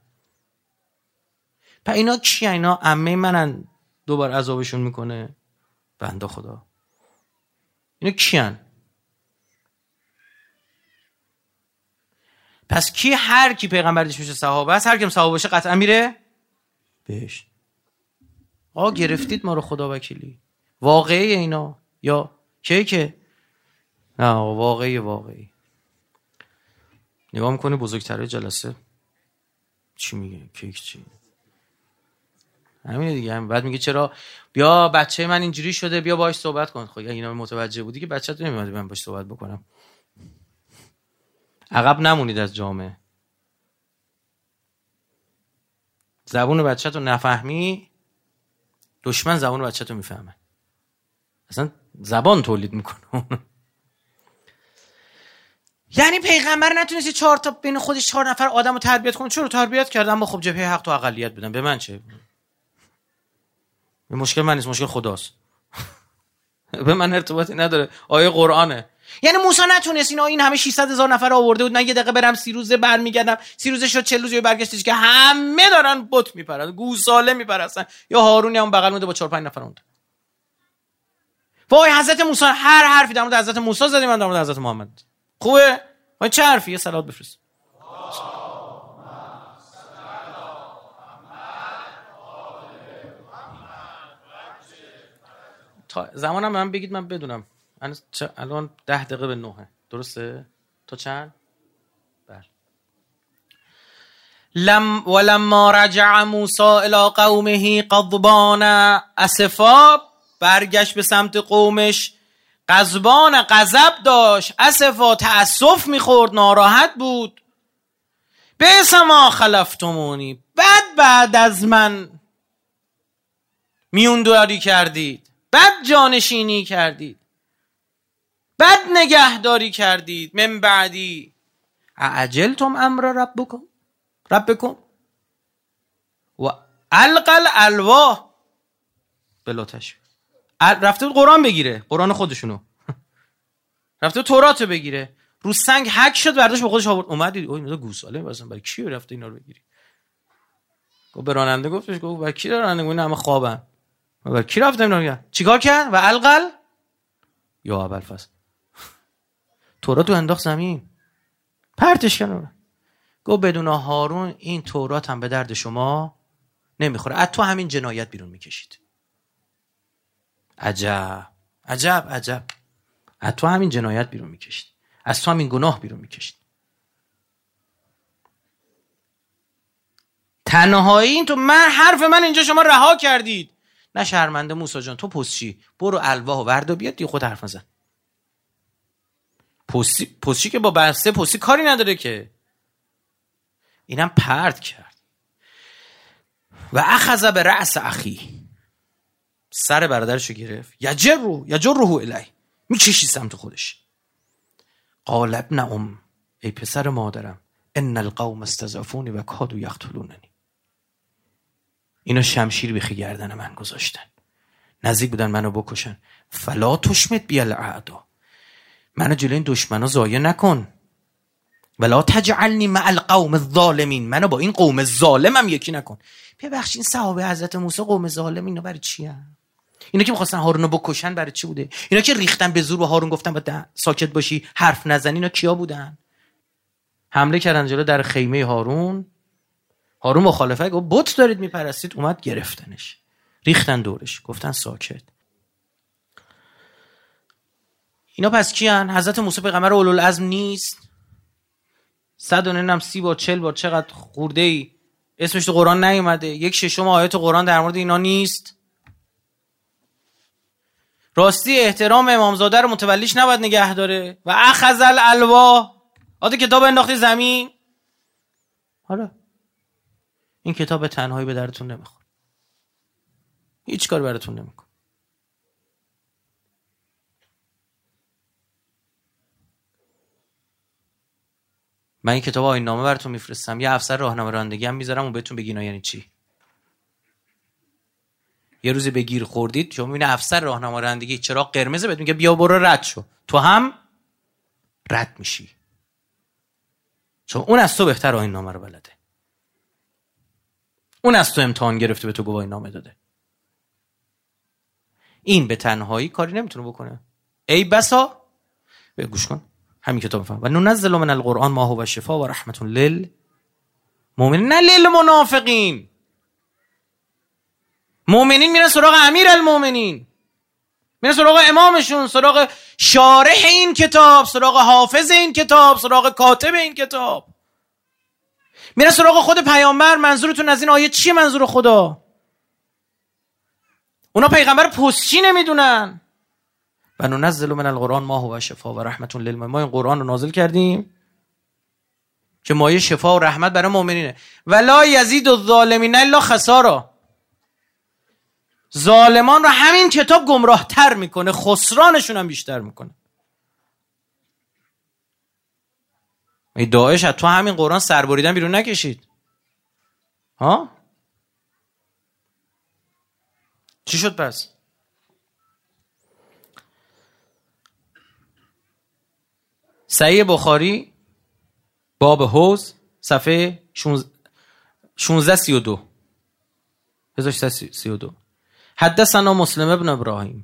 پس اینا کی؟ اینا عمه منن دوبار عذابشون میکنه بنده خدا. اینا کیان؟ پس کی؟ هر کی پیغمبرش میشه صحابه است، هر کی صحابه باشه قطعا میره بهش. آقا گرفتید ما رو خدا وکیلی. واقعی اینا یا کی که نه واقعی واقعی. نگاه میکنی بزرگتره جلسه چی میگه؟ کیک چی؟ همین دیگه. هم بعد میگه چرا بیا بچه من اینجوری شده، بیا باهاش صحبت کن. خب اینا متوجه بودی که بچه‌ت نمیاد من باهاش صحبت بکنم. عقب نمونید از جامعه. زبون بچه‌تو نفهمی، دشمن زبون بچه‌تو میفهمه. اصلا زبان تولید میکنه. یعنی پیغمبر نتونستی چهار تا بین خودش چهار نفر آدمو تربیت کنه؟ چرا تربیت کردم؟ اما خب جبهه حق تو اقلیت بدم، به من چه؟ به مشکل من نیست، مشکل خداست. به من ارتباطی نداره، آیه قرآنه. یعنی موسی نتونست اینا این همه ششصد هزار نفر آورده بود، من یه دقیقه برم سی روزه برمیگردم، سی روزه شد چهل روزه برگشتش که همه دارن بت میپرن، گوساله میپرستن، یا هارون هم بغل مونده با چهار پنج نفر اونده. وای حضرت موسی، هر حرفی در مورد حضرت موسی زدی، من در مورد حضرت محمد. خوبه؟ وای چه حرفی؟ یه صلوات بفرست. تا زمانم من بگید من بدونم. الان ده دقیقه به نهه، درسته؟ تا چند؟ بله. لم ولما رجع موسی الی قومه غضبان اسفا، برگشت به سمت قومش غضبان، غضب داشت، اسفا، تأسف میخورد، ناراحت بود. بئس ما خلفتمونی، بعد بعد از من میونداری کردید، بد جانشینی کردید، بد نگهداری کردید. من بعدی، اعجلتم امر ربکم ربکم و القل الواح بلا تشبیه. رفته بود قرآن بگیره، قرآن خودشونو رفته بود تورات بگیره، رو سنگ حک شد، برداشت به خودش آورد، اومد دید اوه اینا گوساله واسه برای کی رفته اینا رو بگیری؟ گفت به راننده گفتش، گفت برای کی راننده؟ اینا همه خوابن، برای کی رفته اینا رو بگیره؟ چیکار کرد؟ و القل یا ابوالفضل تورات رو انداخت زمین، پرتش کرد. گفت بدون هارون این تورات هم به درد شما نمیخوره، از تو همین جنایت بیرون میکشید. عجب عجب عجب، از تو همین جنایت بیرون میکشید، از تو همین گناه بیرون میکشید. تنهایی این تو من حرف من اینجا شما رها کردید. نه شرمنده موسی جان، تو پستچی برو الواح ورد و بیاد دیگه، خود حرف نزن. پستی پستی که با بسته پستی کاری نداره که. اینم پرت کرد. و اخذ به رأس اخی، سر برادرشو گرفت، یجرو یجره الی، میکشی سمت خودش. قال ابن ام، ای پسر مادرم، ان القوم استضعفونی و کادوا یقتلوننی. اینا شمشیر به گردن من گذاشتن، نزدیک بودن منو بکشن. فلا تشمت بی الاعدا، منو جلوی این دشمنا ضایع نکن. ولا تجعلنی مع القوم الظالمین، منو با این قوم ظالمم یکی نکن. ببخشید صحابه حضرت موسی قوم ظالم اینا برای چی ان؟ اینا که می‌خواستن هارونو بکشن برای چی بوده؟ اینا که ریختن به زور به هارون گفتن با ساکت باشی حرف نزنی، اینا کیا بودن؟ حمله کردن جلو در خیمه هارون. هارون مخالفت گفت بت دارید میپرستید، اومد گرفتنش، ریختن دورش، گفتن ساکت. اینا پس کیان؟ حضرت موسی پیغمبر اولوالعزم نیست؟ صد و نمیدونم سی بار چل بار چقدر خورده ای اسمش تو قرآن نیومده؟ یک ششم آیات قرآن در مورد اینا نیست؟ راستی احترام امامزاده رو متولیش نباید نگه داره. و اخذ الالواح، آده کتاب انداختی زمین. حالا این کتاب تنهایی به درتون نمیخوره، هیچ کار براتون نمیکنه. من این کتاب آیین نامه براتون میفرستم، یه افسر راهنمای رانندگی هم میذارم و بهتون بگین یعنی چی. یه روزی به گیر خوردید، شما میبینی افسر راهنمای رانندگی چراغ قرمزه بهتون میگه بیا برو رد شو، تو هم رد میشی، چون اون از تو بهتر آیین نامه رو بلده، اون از تو امتحان گرفته به تو گواهی نامه داده. این به تنهایی کاری نمیتونه بکنه. ای بسا، به گوش کن همین کتاب فهم. و ننزل من القرآن ما هو شفاء و رحمت للمؤمنین نه للمنافقین. مؤمنین میرن سراغ امیر المؤمنین، میرن سراغ امامشون، سراغ شارح این کتاب، سراغ حافظ این کتاب، سراغ کاتب این کتاب، میرن سراغ خود پیامبر. منظورتون از این آیه چیه؟ منظور خدا. اونا پیغمبر پستچی نمیدونن. و ننزل من القرآن ما هو شفاء و رحمت للمؤمنین، ما این قرآن رو نازل کردیم که مایه شفا و رحمت برای مؤمنینه. ولا یزید الظالمین الا خسارا، ظالمان رو همین کتاب گمراه تر میکنه، خسرانشون هم بیشتر میکنه. ای داعش تو همین قرآن سربریدن بیرون نکشید ها؟ چی شد پس؟ صحیح بخاری باب حوض صفحه شانزده سی و دو هزار و سیصد و سی و دو. حدثنا مسلم ابن ابراهیم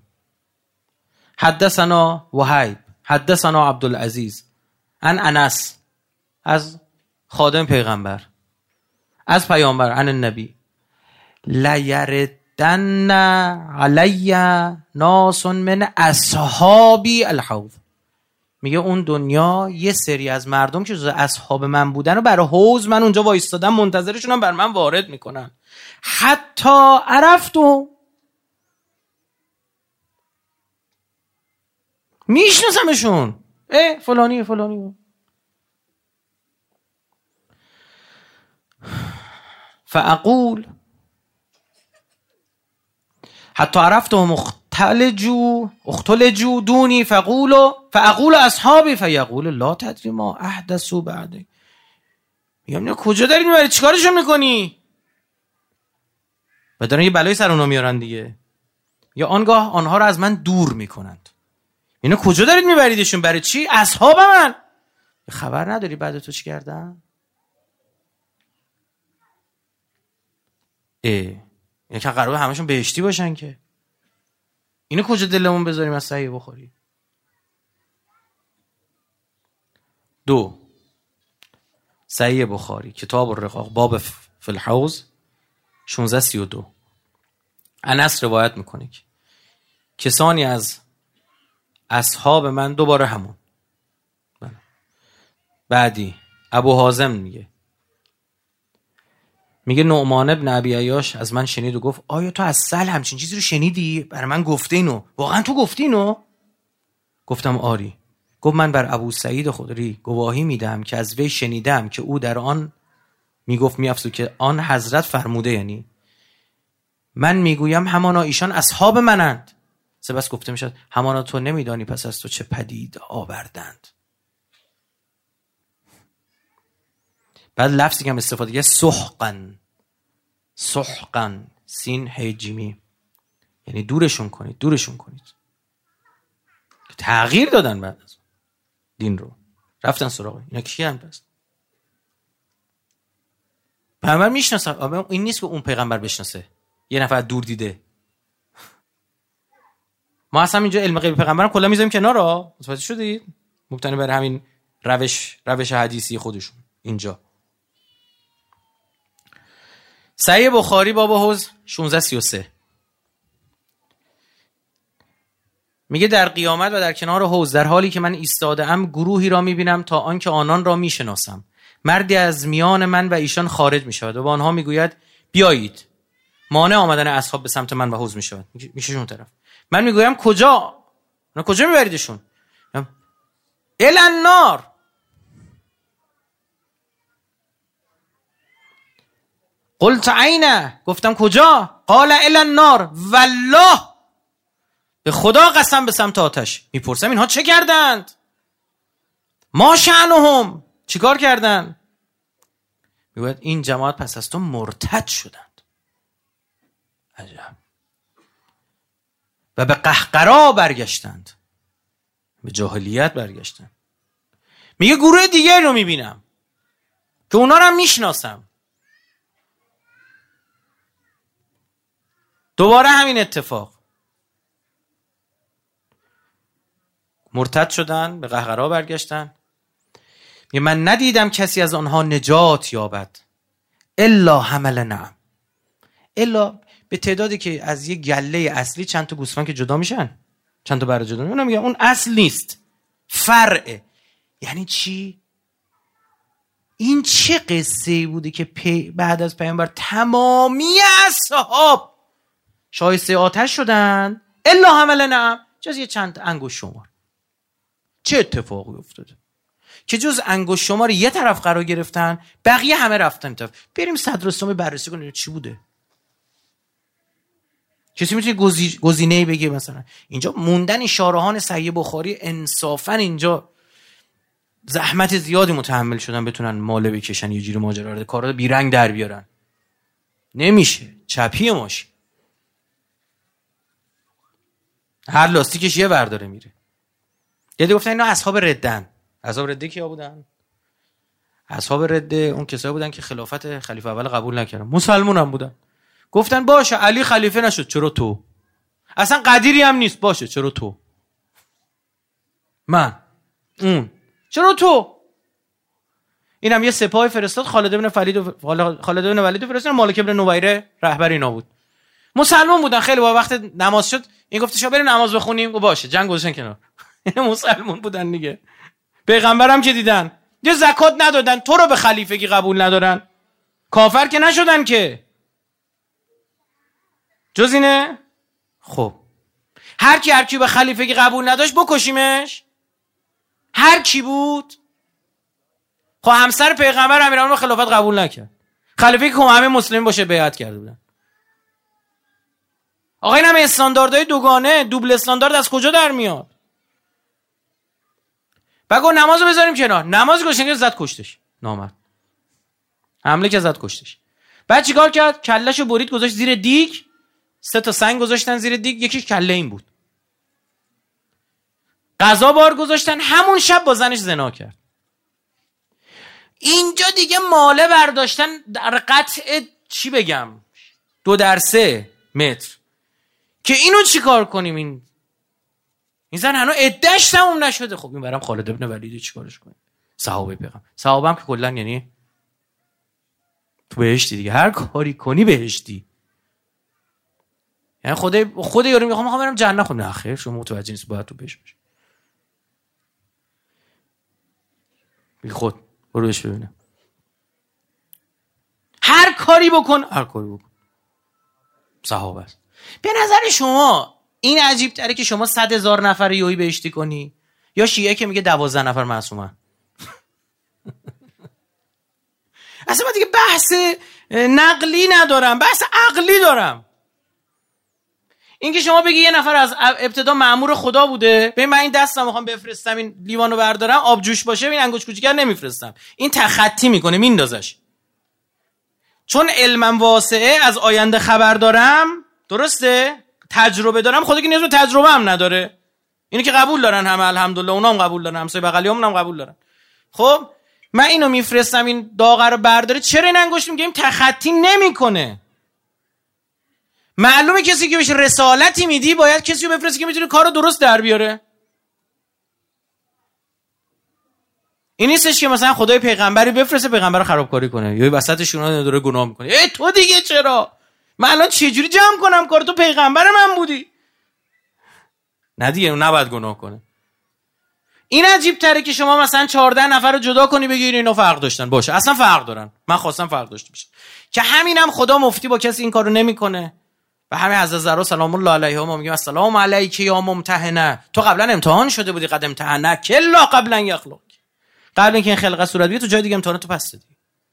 حدثنا وهیب حدثنا عبدالعزیز عن انس، از خادم پیغمبر، از پیامبر، عن النبی، لیردن علی ناس من اصحابی الحوض. میگه اون دنیا یه سری از مردم که جز اصحاب من بودن و برای حوض من اونجا وایستادم منتظرشونم بر من وارد میکنن. حتی عرفتو، میشناسمشون، اه فلانی فلانی. فاقول حتی عرفتو تلجو اختلجو دونی فقولو فاقول اصحابی فیقول لا تدری ما احدثوا بعد. میگم کجا داری میبری؟ چیکارشون میکنی؟ و دارن یه بلای سر اونا میارن دیگه. یا آنگاه آنها رو از من دور میکنند. اینو کجا دارید میبریدشون؟ برای چی؟ اصحاب من. خبر نداری بعد تو چی کردن؟ اه یعنی که قراره همشون بهشتی باشن که. اینو کجا دلمون بذاریم از صحیح بخاری؟ دو، صحیح بخاری کتاب الرقاق باب فی الحوض شانزده سی و دو انس روایت میکنه که کسانی از اصحاب من، دوباره همون بعدی ابو حازم میگه میگه نعمان ابن ابی عیاش از من شنید و گفت آیا تو از سهل همچین چیزی رو شنیدی؟ برای من گفته اینو. واقعا تو گفتی اینو؟ گفتم آری. گفت من بر ابو سعید خدری گواهی میدم که از وی شنیدم که او در آن میگفت میافزود که آن حضرت فرموده، یعنی من میگویم همانا ایشان اصحاب منند. سپس گفته میشد همانا تو نمیدانی پس از تو چه پدید آوردند. بعد لفظی که هم استفاده کرد سحقن، سحقن سین هی جیمی، یعنی دورشون کنید، دورشون کنید. تغییر دادن بعد از دین رو، رفتن سراغ اینا. کی هم پس پیغمبر میشناسه؟ این نیست که اون پیغمبر بشناسه، یه نفر دور دیده. ما اصلا اینجا علم غیب پیغمبرم کلا میذاریم کنار. را متوجه شدید؟ مبتنی بر همین روش روش حدیثی خودشون. اینجا صحیح بخاری باب حوض شانزده سی و سه میگه در قیامت و در کنار حوض در حالی که من ایستاده ام گروهی را میبینم تا آنکه آنان را میشناسم. مردی از میان من و ایشان خارج میشود و با آنها میگوید بیایید. مانع آمدن اصحاب به سمت من و حوض میشود، میشه اون طرف. من میگویم کجا؟ اونا کجا میبریدشون؟ الی النار. قلت عینه، گفتم کجا؟ قال الی النار والله، به خدا قسم به سمت آتش. میپرسم اینها چه کردند؟ ما شأنهم، چیکار کردند؟ میگوید این جماعت پس از تو مرتد شدند. عجب. و به قهقرا برگشتند، به جاهلیت برگشتند. میگه گروه دیگه رو میبینم که اونا رو هم میشناسم. دوباره همین اتفاق، مرتد شدن، به قهقرا برگشتن. میگه من ندیدم کسی از آنها نجات یابد الا حمل نعم، الا به تعدادی که از یه گله اصلی چند تا گوسفند که جدا میشن، چند تا بره جدا میشن. میگه اون اصل نیست، فرعه. یعنی چی؟ این چه قصه بوده که پی بعد از پیامبر تمامی اصحاب شایسته آتش شدن الا حمل نعم، جز یه چند انگشت شمار. چه اتفاقی افتاده که جز انگشت شمار یه طرف قرار گرفتن، بقیه همه رفتن این طرف؟ بریم صدرالاسلامی بررسی کنیم چی بوده. کسی میتونه گزی... گزینه‌ای بگه مثلا اینجا موندن شارحان صحیح بخاری انصافا اینجا زحمت زیادی متحمل شدن بتونن ماله بکشن، یه جوری ماجرا رو کارا بیرنگ در بیارن. نمیشه، چپی ماشین هر لاستیکش یه ور داره میره. یادی گفتن اینا اصحاب ردن. اصحاب رده کیا بودن؟ اصحاب رده اون کسایی بودن که خلافت خلیفه اول قبول نکردن، مسلمون هم بودن. گفتن باشه علی خلیفه نشد، چرا تو؟ اصلا قدیری هم نیست، باشه چرا تو؟ من اون چرا تو؟ اینم یه سپاه فرستاد، خالد بن ولید و خالد بن ولید فرستاد، مالک بن نویره رهبر اینا بود. مسلمان بودن. خیلی با وقت نماز شد این گفت شو بریم نماز بخونیم و باشه جنگ گذاشتن کنار. اینا مسلمان بودن دیگه. پیغمبرم که دیدن یه زکات ندادن، تو رو به خلیفگی قبول ندارن، کافر که نشدن که. جز اینه؟ خب هر کی هر کی به خلیفگی قبول نداشت بکشیمش؟ هر کی بود؟ خب همسر پیغمبر امیرالمومنین رو خلافت قبول نکرد، خلیفه که همه مسلمین باشه بیعت کرده بودن. آقا این همه استانداردهای دوگانه، دوبل استاندارد از کجا در میاد؟ بگو نمازو بذاریم کنار. نماز گوشنگ زد کشتش. نامرد. حمله که زد کشتش. بعد چیکار کرد؟ کلهشو برید گذاشت زیر دیگ. سه تا سنگ گذاشتن زیر دیگ، یکیش کله این بود. غذا بار گذاشتن، همون شب با زنش زنا کرد. اینجا دیگه ماله برداشتن در قطع چی بگم دو در سه متر که اینو چی کار کنیم. این این زن هنو عده‌اش تموم نشده. خب این برام خالد ابن ولید چی کارش کنیم؟ صحابه پیغمبر. صحابه هم که کلا یعنی تو بهشتی دیگه، هر کاری کنی بهشتی. یعنی خود خود یارو میگه میخوام برم جنت. خب نه خیر، شما متوجه نیست باید تو بهشت باشی. بی خود برو بهش ببینم. هر کاری بکن، هر کاری بکن. صحابه است. به نظر شما این عجیب تره که شما صد هزار نفر یوهی بهشتی کنی یا شیعه که میگه دوازده نفر معصومن؟ اصلا من دیگه بحث نقلی ندارم، بحث عقلی دارم. این که شما بگی یه نفر از ابتدا مأمور خدا بوده، ببین من این دستم میخوام بفرستم این لیوانو بردارم آب جوش باشه، این انگوش کوچیک‌تر نمیفرستم، این تخطی میکنه میندازش. چون علمم واسعه، از آینده خبر دارم، درسته؟ تجربه دارم. خدا که نیاز به تجربه هم نداره. اینو که قبول دارن همه، الحمدلله. اونا هم قبول دارن، همسایه بغلیامون هم قبول دارن. خب من اینو میفرستم این داغه رو برداره، چرا این انگشت میگیم تخطی نمیکنه؟ معلومه کسی که بهش رسالتی میدی باید کسی رو بفرستی که میتونه کارو درست در بیاره. این نیستش که مثلا خدای پیغمبری بفرسته پیغمبر رو خرابکاری کنه یا وسطش اونها داره گناه میکنه. ای تو دیگه چرا؟ من الان چجوری جمع کنم کار؟ تو پیغمبر من بودی. نه دیگه اون نباید گناه کنه. این عجیب تره که شما مثلا چهارده نفر رو جدا کنی بگی اینا فرق داشتن. باشه اصلا فرق دارن، من خواستم فرق داشته باشه. که همینم خدا مفتی با کسی این کارو نمیکنه. و همین حضرت زهرا سلام الله علیها ما میگیم السلام علیک یا ممتحنه. تو قبلا امتحان شده بودی، قد امتحنه کلا قبلا یخلق. قبل اینکه این خلقت صورت بیاد تو جای دیگه امتحاناتو پس دادی.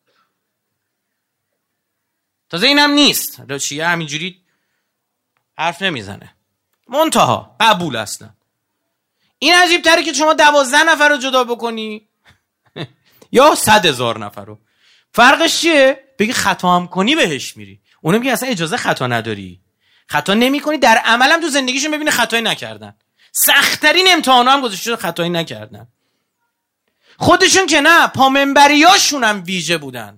تازه اینم نیست. شیعه همینجوری حرف نمیزنه. منتها قبول اصلا. این عجیب تره که شما دوازده نفر رو جدا بکنی یا صد هزار نفر رو. فرقش چیه؟ بگی خطا هم کنی بهش میری. اونم میگه اصلا اجازه خطا نداری. خطا نمی کنی، در عملم تو زندگیشون ببینه خطایی نکردن. سخت‌ترین امتحانا هم گذاشته خطایی نکردن. خودشون که نه، پامنبریاشون هم ویژه بودن.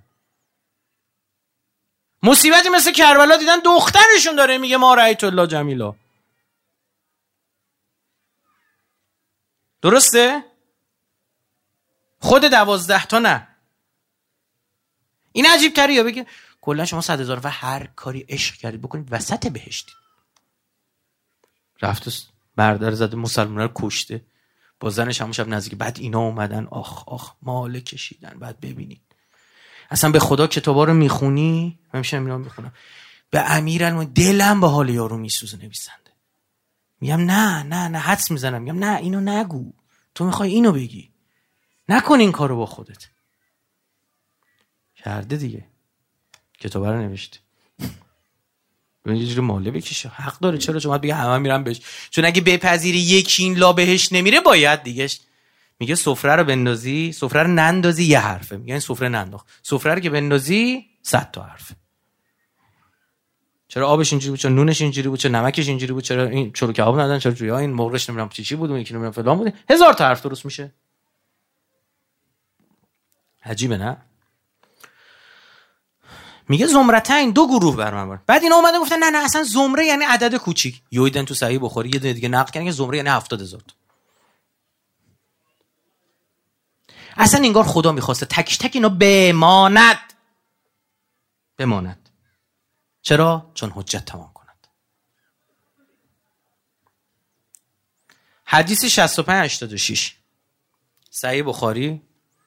مصیبتی مثل کربلا دیدن دخترشون داره میگه ما رأیت الله جمیلا. درسته؟ خود دوازده تا نه. این عجیب تری. یا بگه کلا شما صد هزار و هر کاری عشق کردید بکنید وسط بهشتید. رفت بردار زده مسلمان رو کشته با زنش همون شب نزدیک. بعد اینا اومدن آخ آخ ماله کشیدن. بعد ببینید اصلا به خدا کتابا رو میخونی، من میشم اینا میخونم، به امیرالمومنین دلم به حال یارو میسوزه نویسنده. میگم نه نه نه حدس میزنم، میگم نه اینو نگو، تو میخوای اینو بگی، نکن این کارو با خودت. کرده دیگه، کتابا رو نوشته. ببین یه جوری ماله بکشه، حق داره. چرا؟ چون بگه همه میرن بهش. چون اگه بپذیری یکی این لا بهش نمیره باید دیگه. میگه سفره رو بندازی، سفره رو نندازی یه حرفه. میگه این سفره ننداخت. سفره رو که بندازی صد تا حرفه. چرا آبش اینجوری بود؟ چرا نونش اینجوری بود؟ چرا نمکش اینجوری بود؟ چرا این چلو کباب ندادن؟ چرا جویا این مرغش نمیدونم چی چی بود، اون یکی نمیدونم فلان بود. هزار تا حرف درست میشه. عجیبه نه؟ میگه زمرتین، دو گروه بر من بار. بعد اینا اومدن گفتن نه نه اصلا زمره یعنی عدد کوچیک. یویدن تو صحیح بخاری یه دیگه نقل کردن که زمره یعنی هفتاد هزار تا. اصلا انگار خدا میخواسته تک تک اینا بماند. بماند. چرا؟ چون حجت تمام کند. حدیث شصت و پنج هشتاد و شش صحیح بخاری،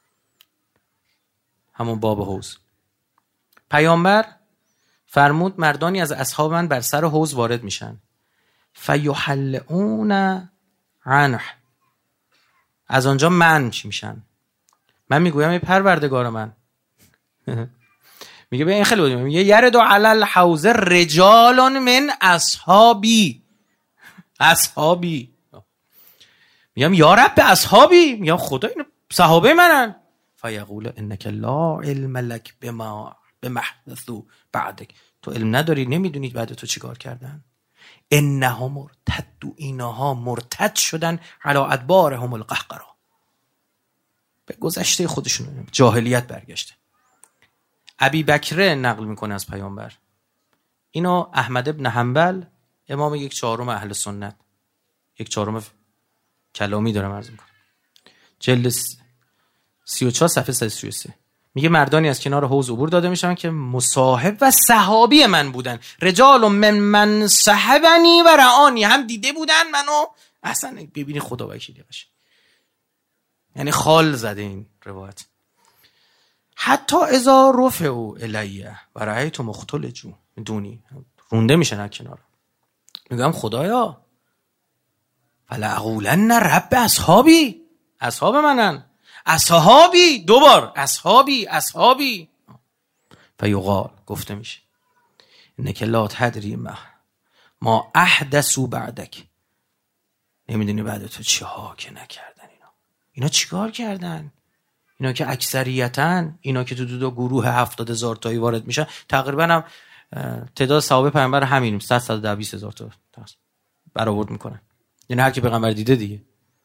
همون باب حوض. پیامبر فرمود مردانی از اصحاب من بر سر حوض وارد میشن، فیحلون عنه، از آنجا منع میشن. من میگویم ای پروردگار من میگه به این خیلی بود، میگه یرد علی الحوض رجال من اصحابی. اصحابی میگم یا رب اصحابی، میگم خدا اینو صحابه منن. فیقول انک لا علم لک بما بمحدثو بعدک، تو علم نداری، نمیدونید بعد تو چیکار کردن. انها مرتد، اینها مرتد شدن علی ادبارهم القهقرا، به گذشته خودشون جاهلیت برگشته. ابی بکر نقل میکنه از پیامبر، اینو احمد ابن حنبل امام یک چهارم اهل سنت، یک چهارم کلامی دارم عرض میکنم، جلد سی و چهار صفحه صد و سی و سه، میگه مردانی از کنار حوض عبور داده میشن که مصاحب و صحابی من بودن. رجال من من صحبنی و رعانی، هم دیده بودن منو، اصلا ببینی خدا وکیلی باشه، یعنی خال زده این روایت. حتی اذا رفعوا الیه و رأیت مختلجو دونی، رونده میشن از کنار. میگم خدایا فلا اقولن رب اصحابی، اصحاب منن، اصحابی، دوبار اصحابی اصحابی. فیقال، گفته میشه انک لا تدری ما ما احدثوا بعدک، نمیدونی بعد تو چی ها که نکردن. اینا اینا چیکار کردن؟ اینا که اکثریتن، اینا که تو دو, دو گروه هفتاد هزار تایی وارد میشن، تقریبا هم تعداد صحابه پیامبر همینیم، صد صد و بیست هزار تا برآورد میکنن، یعنی هر کی پیغمبر دیده دیگه.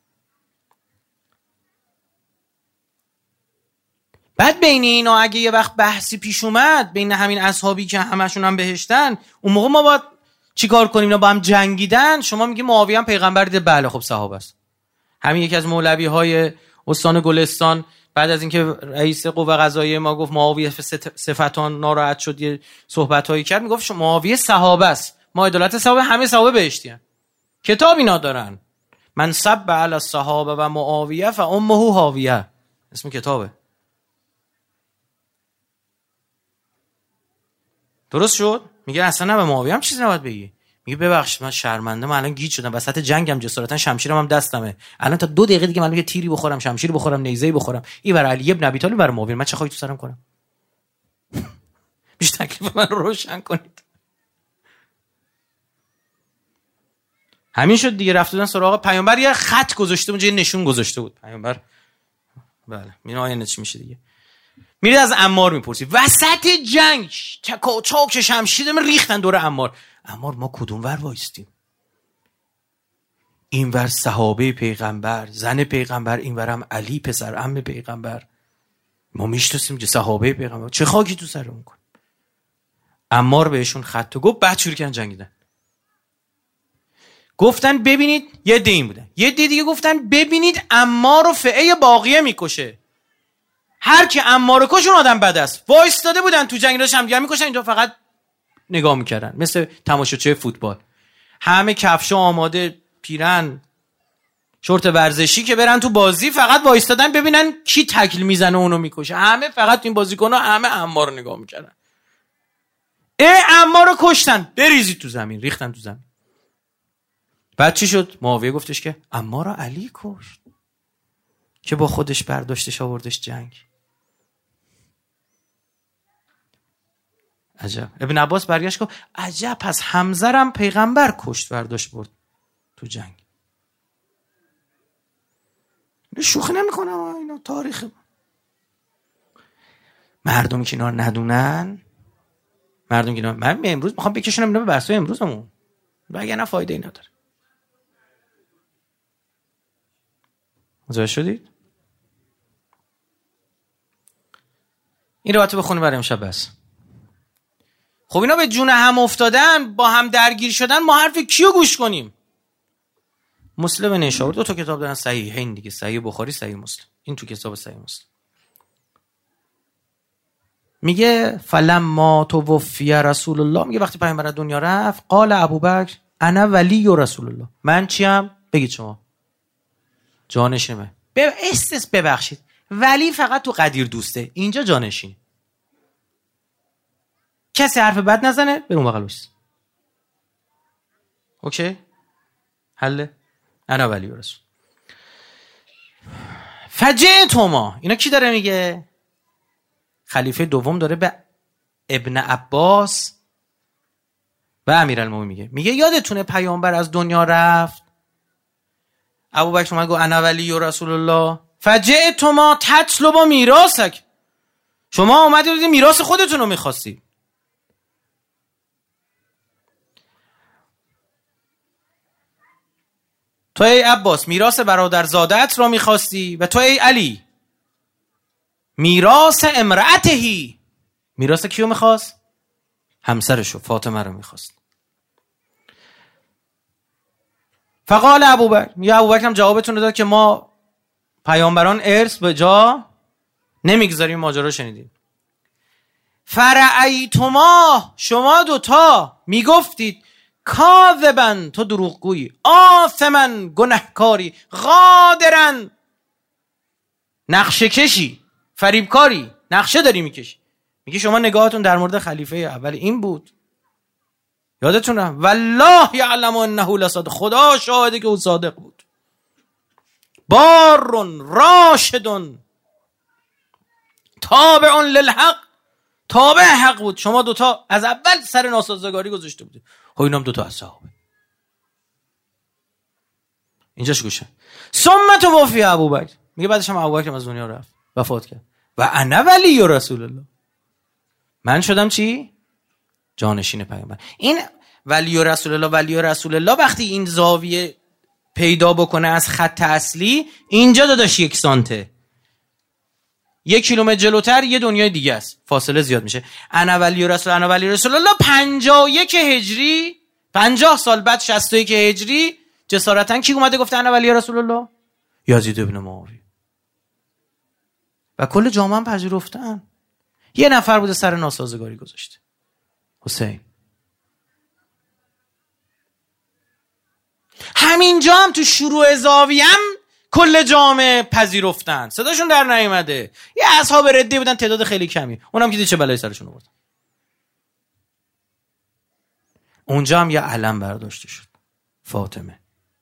بعد بین اینا اگه یه وقت بحثی پیش اومد بین همین اصحابی که همشون هم بهشتن، اون موقع ما باید چیکار کنیم؟ اینا با هم جنگیدن، شما میگی معاویه هم پیغمبر دیده، بله خب صحابه است. همین یکی از مولوی های استان گلستان بعد از اینکه رئیس قوه قضاییه ما گفت معاویه صفتان ناراحت شد، یه صحبتایی کرد، میگفت معاویه صحابه است، ما عدالت صحابه، همه صحابه بهشتی ان. کتاب اینا دارن، من سب علی الصحابه و معاویه فامه هاویه، اسم کتابه. درست شد؟ میگه اصلا نه به معاویه هم چیزی نباید بگی. میگه ببخشید من شرمنده، من الان گیج شدم وسط جنگم، جسارتا شمشیرم هم دستمه، الان تا دو دقیقه دیگه من یه تیری بخورم، شمشیر بخورم، نیزه‌ای بخورم، این بر علی ابن ابی طالب بر معاویه، من چه خواهی تو سرم کنم؟ بیش تکلیف من رو روشن کنید. همین شد دیگه. رفت دادن سراغ پیامبر، یه خط گذاشته بود، یه نشون گذاشته بود پیامبر. بله این آینه چی میشه دیگه؟ میرید از عمار میپرسی وسط جنگ، چکا چاک شمشیر من ریختن دور عمار. عمار ما کدوم ور وایستیم؟ این ور صحابه پیغمبر، زن پیغمبر، این ورم علی پسر عم پیغمبر، ما میشناسیم که صحابه پیغمبر، چه خاکی تو سرمون کن. عمار بهشون خط گفت، بعد شروع کردن جنگیدن. گفتن ببینید، یه عده این بودن، یه عده دیگه گفتن ببینید عمار رو فئه باقیه میکشه، هر کی عمار رو کشون آدم بد است. وایستاده بودن تو جنگ، داشتن همدیگه میکشن، اینجا فقط نگاه میکردن مثل تماشاچی فوتبال. همه کفشا آماده، پیرن، شورت ورزشی که برن تو بازی، فقط وایستادن ببینن کی تکل میزنه اونو میکشه. همه فقط این بازیکن‌ها همه عمار رو نگاه میکردن. ای عمار رو کشتن، بریزید تو زمین، ریختن تو زمین. بعد چی شد؟ معاویه گفتش که عمار رو علی کشت که با خودش برداشتش آوردش جنگ. عجب. ابن عباس برگشت گفت عجب، پس حمزه رم پیغمبر کشت برداشت برد تو جنگ. شوخی نمی کنم، اینا تاریخ. مردم که اینا رو ندونن، مردم که اینا، من امروز میخوام بکشونم اینا به بحثای امروزمون، وگرنه فایده ای نداره. متوجه شدید؟ این روایت بخونیم برای امشب بس. خب اینا به جون هم افتادن، با هم درگیر شدن، ما حرف کیو گوش کنیم؟ مسلم نیشابور دو تا کتاب دارن صحیحین دیگه، صحیح بخاری، صحیح مسلم. این تو کتاب صحیح مسلم میگه فلما توفی رسول الله، میگه وقتی پیامبر از دنیا رفت، قال ابوبکر انا ولی رسول الله، من چیم؟ بگید شما. جانشینه. به استس ببخشید، ولی فقط تو قدیر دوسته، اینجا جانشین. کسی حرف بد نزنه برو اون بغل وایس. اوکی؟ حله؟ انا ولی رسول. فجئتما، اینا کی داره میگه؟ خلیفه دوم داره به ابن عباس و امیرالمومنین میگه میگه یادتونه پیامبر از دنیا رفت، ابوبکر اومد گفت انا ولی و رسول الله فجئتما تطلب میراثک، شما اومدید میراث خودتون رو میخواستید. تو ای عباس میراث برادرزادت رو میخواستی و تو ای علی میراث امرأتهی، میراث کیو میخواست؟ همسرشو فاطمه رو میخواست. فقال ابوبکر، یا ابوبکر هم جوابتون رو داد که ما پیامبران ارث به جا نمیگذاریم. ماجرا شنیدید. فرعیتما، شما دوتا میگفتید کاذبن، تو دروغگویی، آثمن، گنهکاری، غادرن، نقشه کشی، فریبکاری، نقشه داری میکشی. میگه شما نگاهتون در مورد خلیفه اول این بود، یادتون رفت والله یعلم انه لصادق، خدا شاهده که او صادق بود، بارون راشدون تابع للحق، تابع حق بود. شما دوتا از اول سر ناسازگاری گذاشته بودید. خب اینام دوتا از صحابه. اینجاش گوشه. ثم توفی ابوبکر، میگه بعدش هم ابوبکر از دنیا رفت، وفات کرد. و انا ولی رسول الله، من شدم چی؟ جانشین پیامبر. این ولی رسول الله ولی رسول الله وقتی این زاویه پیدا بکنه از خط اصلی، اینجا داداش یک سانته، یک کیلومتر جلوتر یه دنیای دیگه است، فاصله زیاد میشه. انا ولی رسول انا ولی رسول الله پنجاه و یک هجری، پنجاه سال بعد شصت و یک هجری جسارتاً کی اومده گفته انا ولی رسول الله؟ یزید ابن معاویه. و کل جامعه هم پذیرفتن. یه نفر بوده سر ناسازگاری گذاشته، حسین. همینجا هم تو شروع زاویه هم کل جامعه پذیرفتن، صداشون در نیومده. یه اصحاب ردی بودن تعداد خیلی کمی، اونم که دید چه بلایی سرشون آورد. اونجا هم یه علم برداشته شد، فاطمه.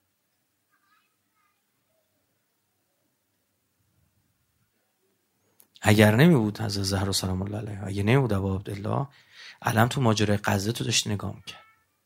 اگر نمی بود حضرت زهرا سلام الله علیها، اگر نمی بود ابا عبدالله، علم تو ماجرای غزه تو داشتی نگاه میکرد.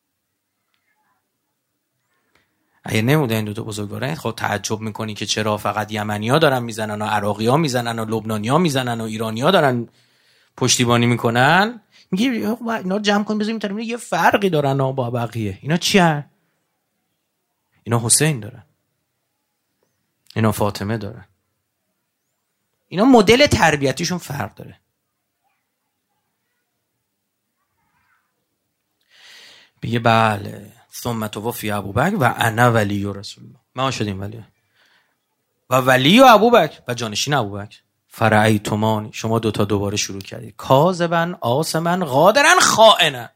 اگه نموده این دو تا بزرگواران، خب تعجب میکنی که چرا فقط یمنی‌ها دارن میزنن و عراقی‌ها میزنن و لبنانی‌ها میزنن و ایرانی‌ها دارن پشتیبانی میکنن. میگی اینا رو جمع کن بذاریم طرف، یه فرقی دارن با بقیه. اینا چی هست؟ اینا حسین دارن، اینا فاطمه دارن، اینا مدل تربیتیشون فرق داره. بگه بله ثم توفی ابوبکر و انا ولی رسول الله، ما شدیم ولی و ولی و ابوبکر و جانشین ابوبکر. فرعیتمان، شما دوتا دوباره شروع کردید، کاذبن آثمن غادرن خائنا.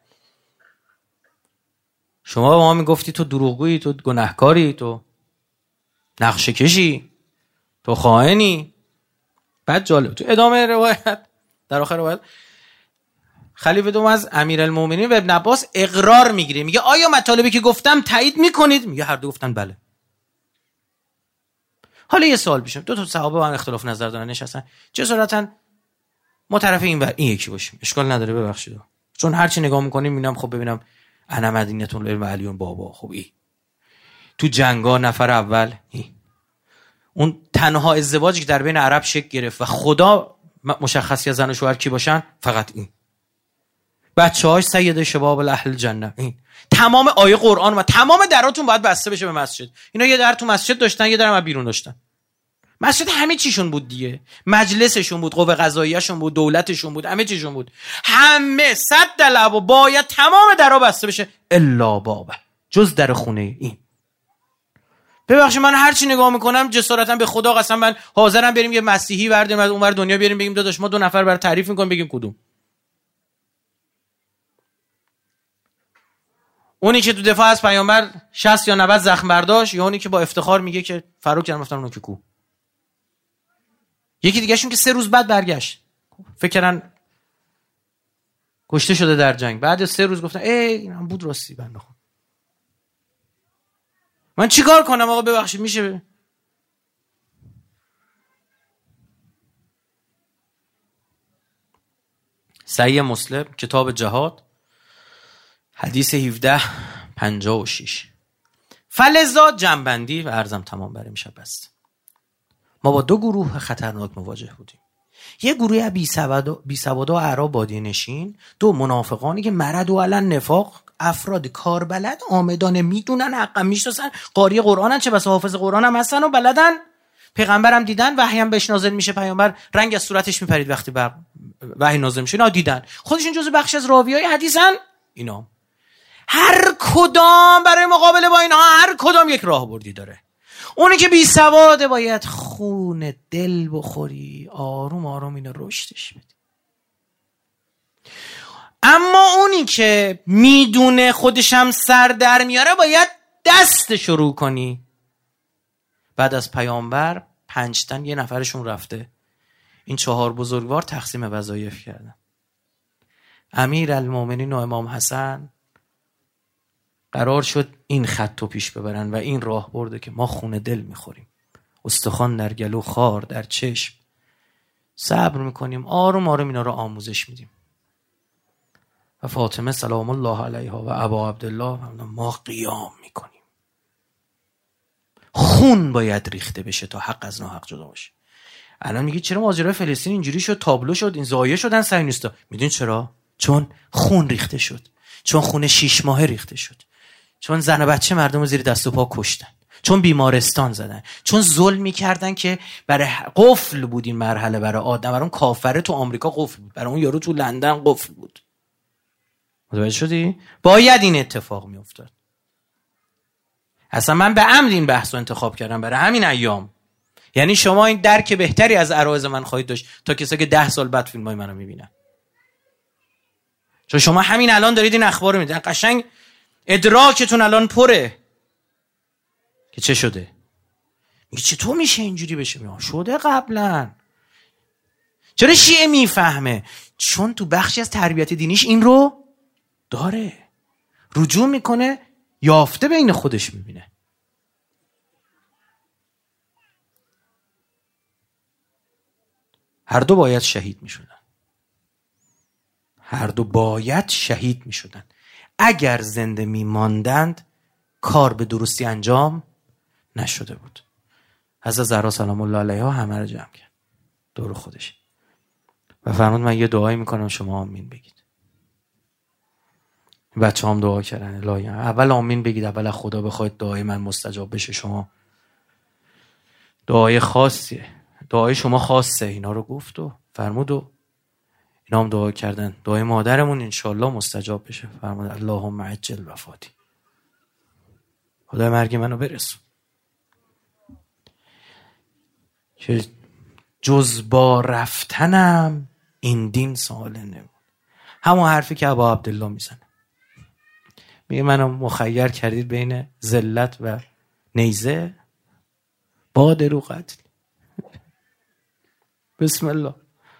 شما به ما میگفتی تو دروغگویی، تو گناهکاری، تو نقشه کشی، تو خائنی. بعد جالب تو ادامه روایت، در آخر روایت خلیفه دوم از امیرالمومنین و ابن عباس اقرار میگیره، میگه آیا مطالبی که گفتم تایید میکنید؟ میگه هر دو گفتن بله. حالا یه سوال پیش میاد، دو تا صحابه با هم اختلاف نظر دارن، نشستن، جسارتاً ما طرف این ور این یکی باشیم، اشکال نداره، ببخشید، چون هر چی نگاه میکنیم میبینم خب ببینم انا مدینه العلم علیون بابا، خب این تو جنگا نفر اول این. اون تنها ازدواجی که در بین عرب شکل گرفت و خدا مشخصی از زن و شوهر کی باشن فقط این. بچه‌هاش سید شباب اهل جنه. این تمام آیه قرآن و تمام دراتون باید بسته بشه به مسجد. اینا یه در تو مسجد داشتن، یه در هم بیرون داشتن. مسجد همه چیشون بود دیگه، مجلسشون بود، قوه قضاییه‌شون بود، دولتشون بود، همه چیشون بود. همه صد دلب و باید تمام درا بسته بشه الا بابه، جز در خونه این. ببخشید من هر چی نگاه میکنم جسارتا به خدا قسم من حاضرم بریم یه مسیحی برداریم از اونور دنیا بیاریم بگیم داداش ما دو نفر برای تعریف میکنیم، بگیم کدوم. اونی که تو دفاع از پیامبر شصت یا نود زخم برداشت، یا اونی که با افتخار میگه که فاروق کردم گفتم اون که کو. یکی دیگه شون که سه روز بعد برگشت، فکر کردن کشته شده در جنگ، بعد سه روز گفتن ای اینم بود راستی بنده خدا. من چیکار کنم آقا ببخشید میشه؟ صحیح مسلم کتاب جهاد حدیث هفده پنجاه و شش. فلذا جنبندی و عرضم تمام برای میشه بست. ما با دو گروه خطرناک مواجه بودیم. یه گروه بی سواد بی سواد و اعراب بادیه نشین، دو منافقانی که مرد و علن نفاق، افراد کاربلد آمدانه میدونن حقا میشناسن، قاری قرآنن، چه بسا حافظ قرآن هم هستن و بلدن، پیغمبرم دیدن، وحی هم بهش نازل میشه، پیامبر رنگ از صورتش میپرید وقتی بر وحی نازل میشه، اینا دیدن، خودشون جزو بخش از راویای حدیثن. اینا هر کدام برای مقابله با اینها هر کدام یک راهبردی داره. اونی که بی سواده باید خون دل بخوری، آروم آروم اینو رشدش بدی. اما اونی که میدونه خودشم سر در میاره باید دست شروع کنی. بعد از پیامبر پنج تن یه نفرشون رفته، این چهار بزرگوار تقسیم وظایف کردن. امیر المومنین و امام حسن قرار شد این خط رو پیش ببرن و این راه برده که ما خون دل میخوریم، استخوان در گلو، خار در چشم، صبر میکنیم، آروم آروم اینا رو آموزش میدیم. و فاطمه سلام الله علیها و ابا عبدالله ما قیام میکنیم. خون باید ریخته بشه تا حق از ناحق جدا باشه. الان میگی چرا ماجرای فلسطین اینجوری شد، تابلو شد، این ضایع شدن صهیونیستا؟ میدونید چرا؟ چون خون ریخته شد، چون خون شش ماهه ریخته شد، چون زن و بچه مردم رو زیر دست و پا کشتن، چون بیمارستان زدن، چون ظلم میکردن که برای قفل بود این مرحله، برای آدم، برای اون کافره تو آمریکا قفل بود، برای اون یارو تو لندن قفل بود. متوجه شدی؟ باید این اتفاق میافتاد. اصلا من به عمد این بحث رو انتخاب کردم برای همین ایام. یعنی شما این درک بهتری از عرایض من خواهید داشت تا کسایی که ده سال بعد فیلمای منو میبینن. چون شما همین الان دارید این اخبار رو میدید، قشنگ ادراکتون الان پره که چه شده. میگه چطور میشه اینجوری بشه؟ میگه شده قبلا. چرا شیعه میفهمه؟ چون تو بخشی از تربیت دینیش این رو داره، رجوع میکنه، یافته بین خودش میبینه. هر دو باید شهید میشدن، هر دو باید شهید میشدن. اگر زنده میماندند کار به درستی انجام نشده بود. حضرت زهرا سلام الله علیها همه رو جمع کرد دور خودش و فرمود من یه دعایی میکنم شما آمین بگید. بچه هم دعا کردن الهی اول آمین بگید، اول از خدا بخواید دعای من مستجاب بشه. شما دعای خاصیه، دعای شما خاصه. اینا رو گفت و فرمود و اینا هم دعا کردن دعای مادرمون انشالله مستجاب بشه. فرمود اللهم عجل وفاتی، خدای مرگ منو برسون. که جز با رفتنم این دین ساله نبود. همون حرفی که ابا عبدالله میزنه، میگه منو مخیر کردید بین ذلت و نیزه، بادرو قتل. بسم الله.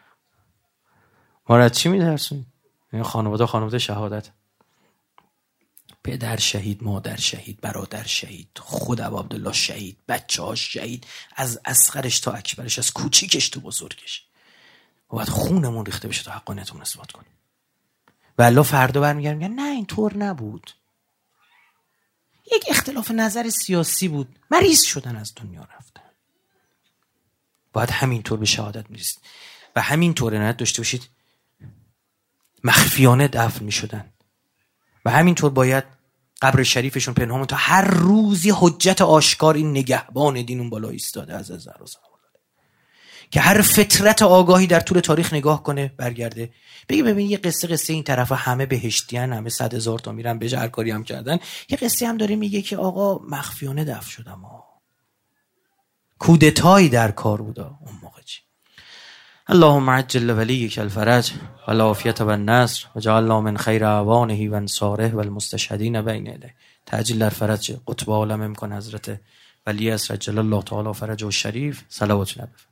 ما را چی می‌ترسونید؟ این خانواده خانواده شهادت، پدر شهید، مادر شهید، برادر شهید، خود ابا عبدالله شهید، بچه‌هاش شهید، از اصغرش تا اکبرش، از کوچیکش تا بزرگش. باید خونمون ریخته بشه تا حقانیتمون اثبات کنیم. و الله فردا برمیگرد میگه نه اینطور نبود، یک اختلاف نظر سیاسی بود، مریض شدن از دنیا رفتن. باید همینطور به شهادت میرسید و همینطور عنایت داشته باشید مخفیانه دفن میشدن و همینطور باید قبر شریفشون پنهان تا هر روزی حجت آشکار این نگهبان دین اون بالا ایستاده از زهرا سلام الله که هر فطرت آگاهی در طول تاریخ نگاه کنه برگرده بگه ببین یه قصه قصه این طرف همه بهشتیان، همه صد هزار تا میرن به هر کاری هم کردن، یه قصه هم داره میگه که آقا مخفیانه دفن شدم ها، کودتایی در کار بودا اون موقع. چی اللهم عجل ولیک الفرج و العافیت و النصر و جعلنا من خیر اعوانه و انصاره و المستشهدین بین یدیه. تعجیل در فرج قطب عالم امکان حضرت ولی اسرج جل الله تعالی فرجه الشریف صلوات نبی.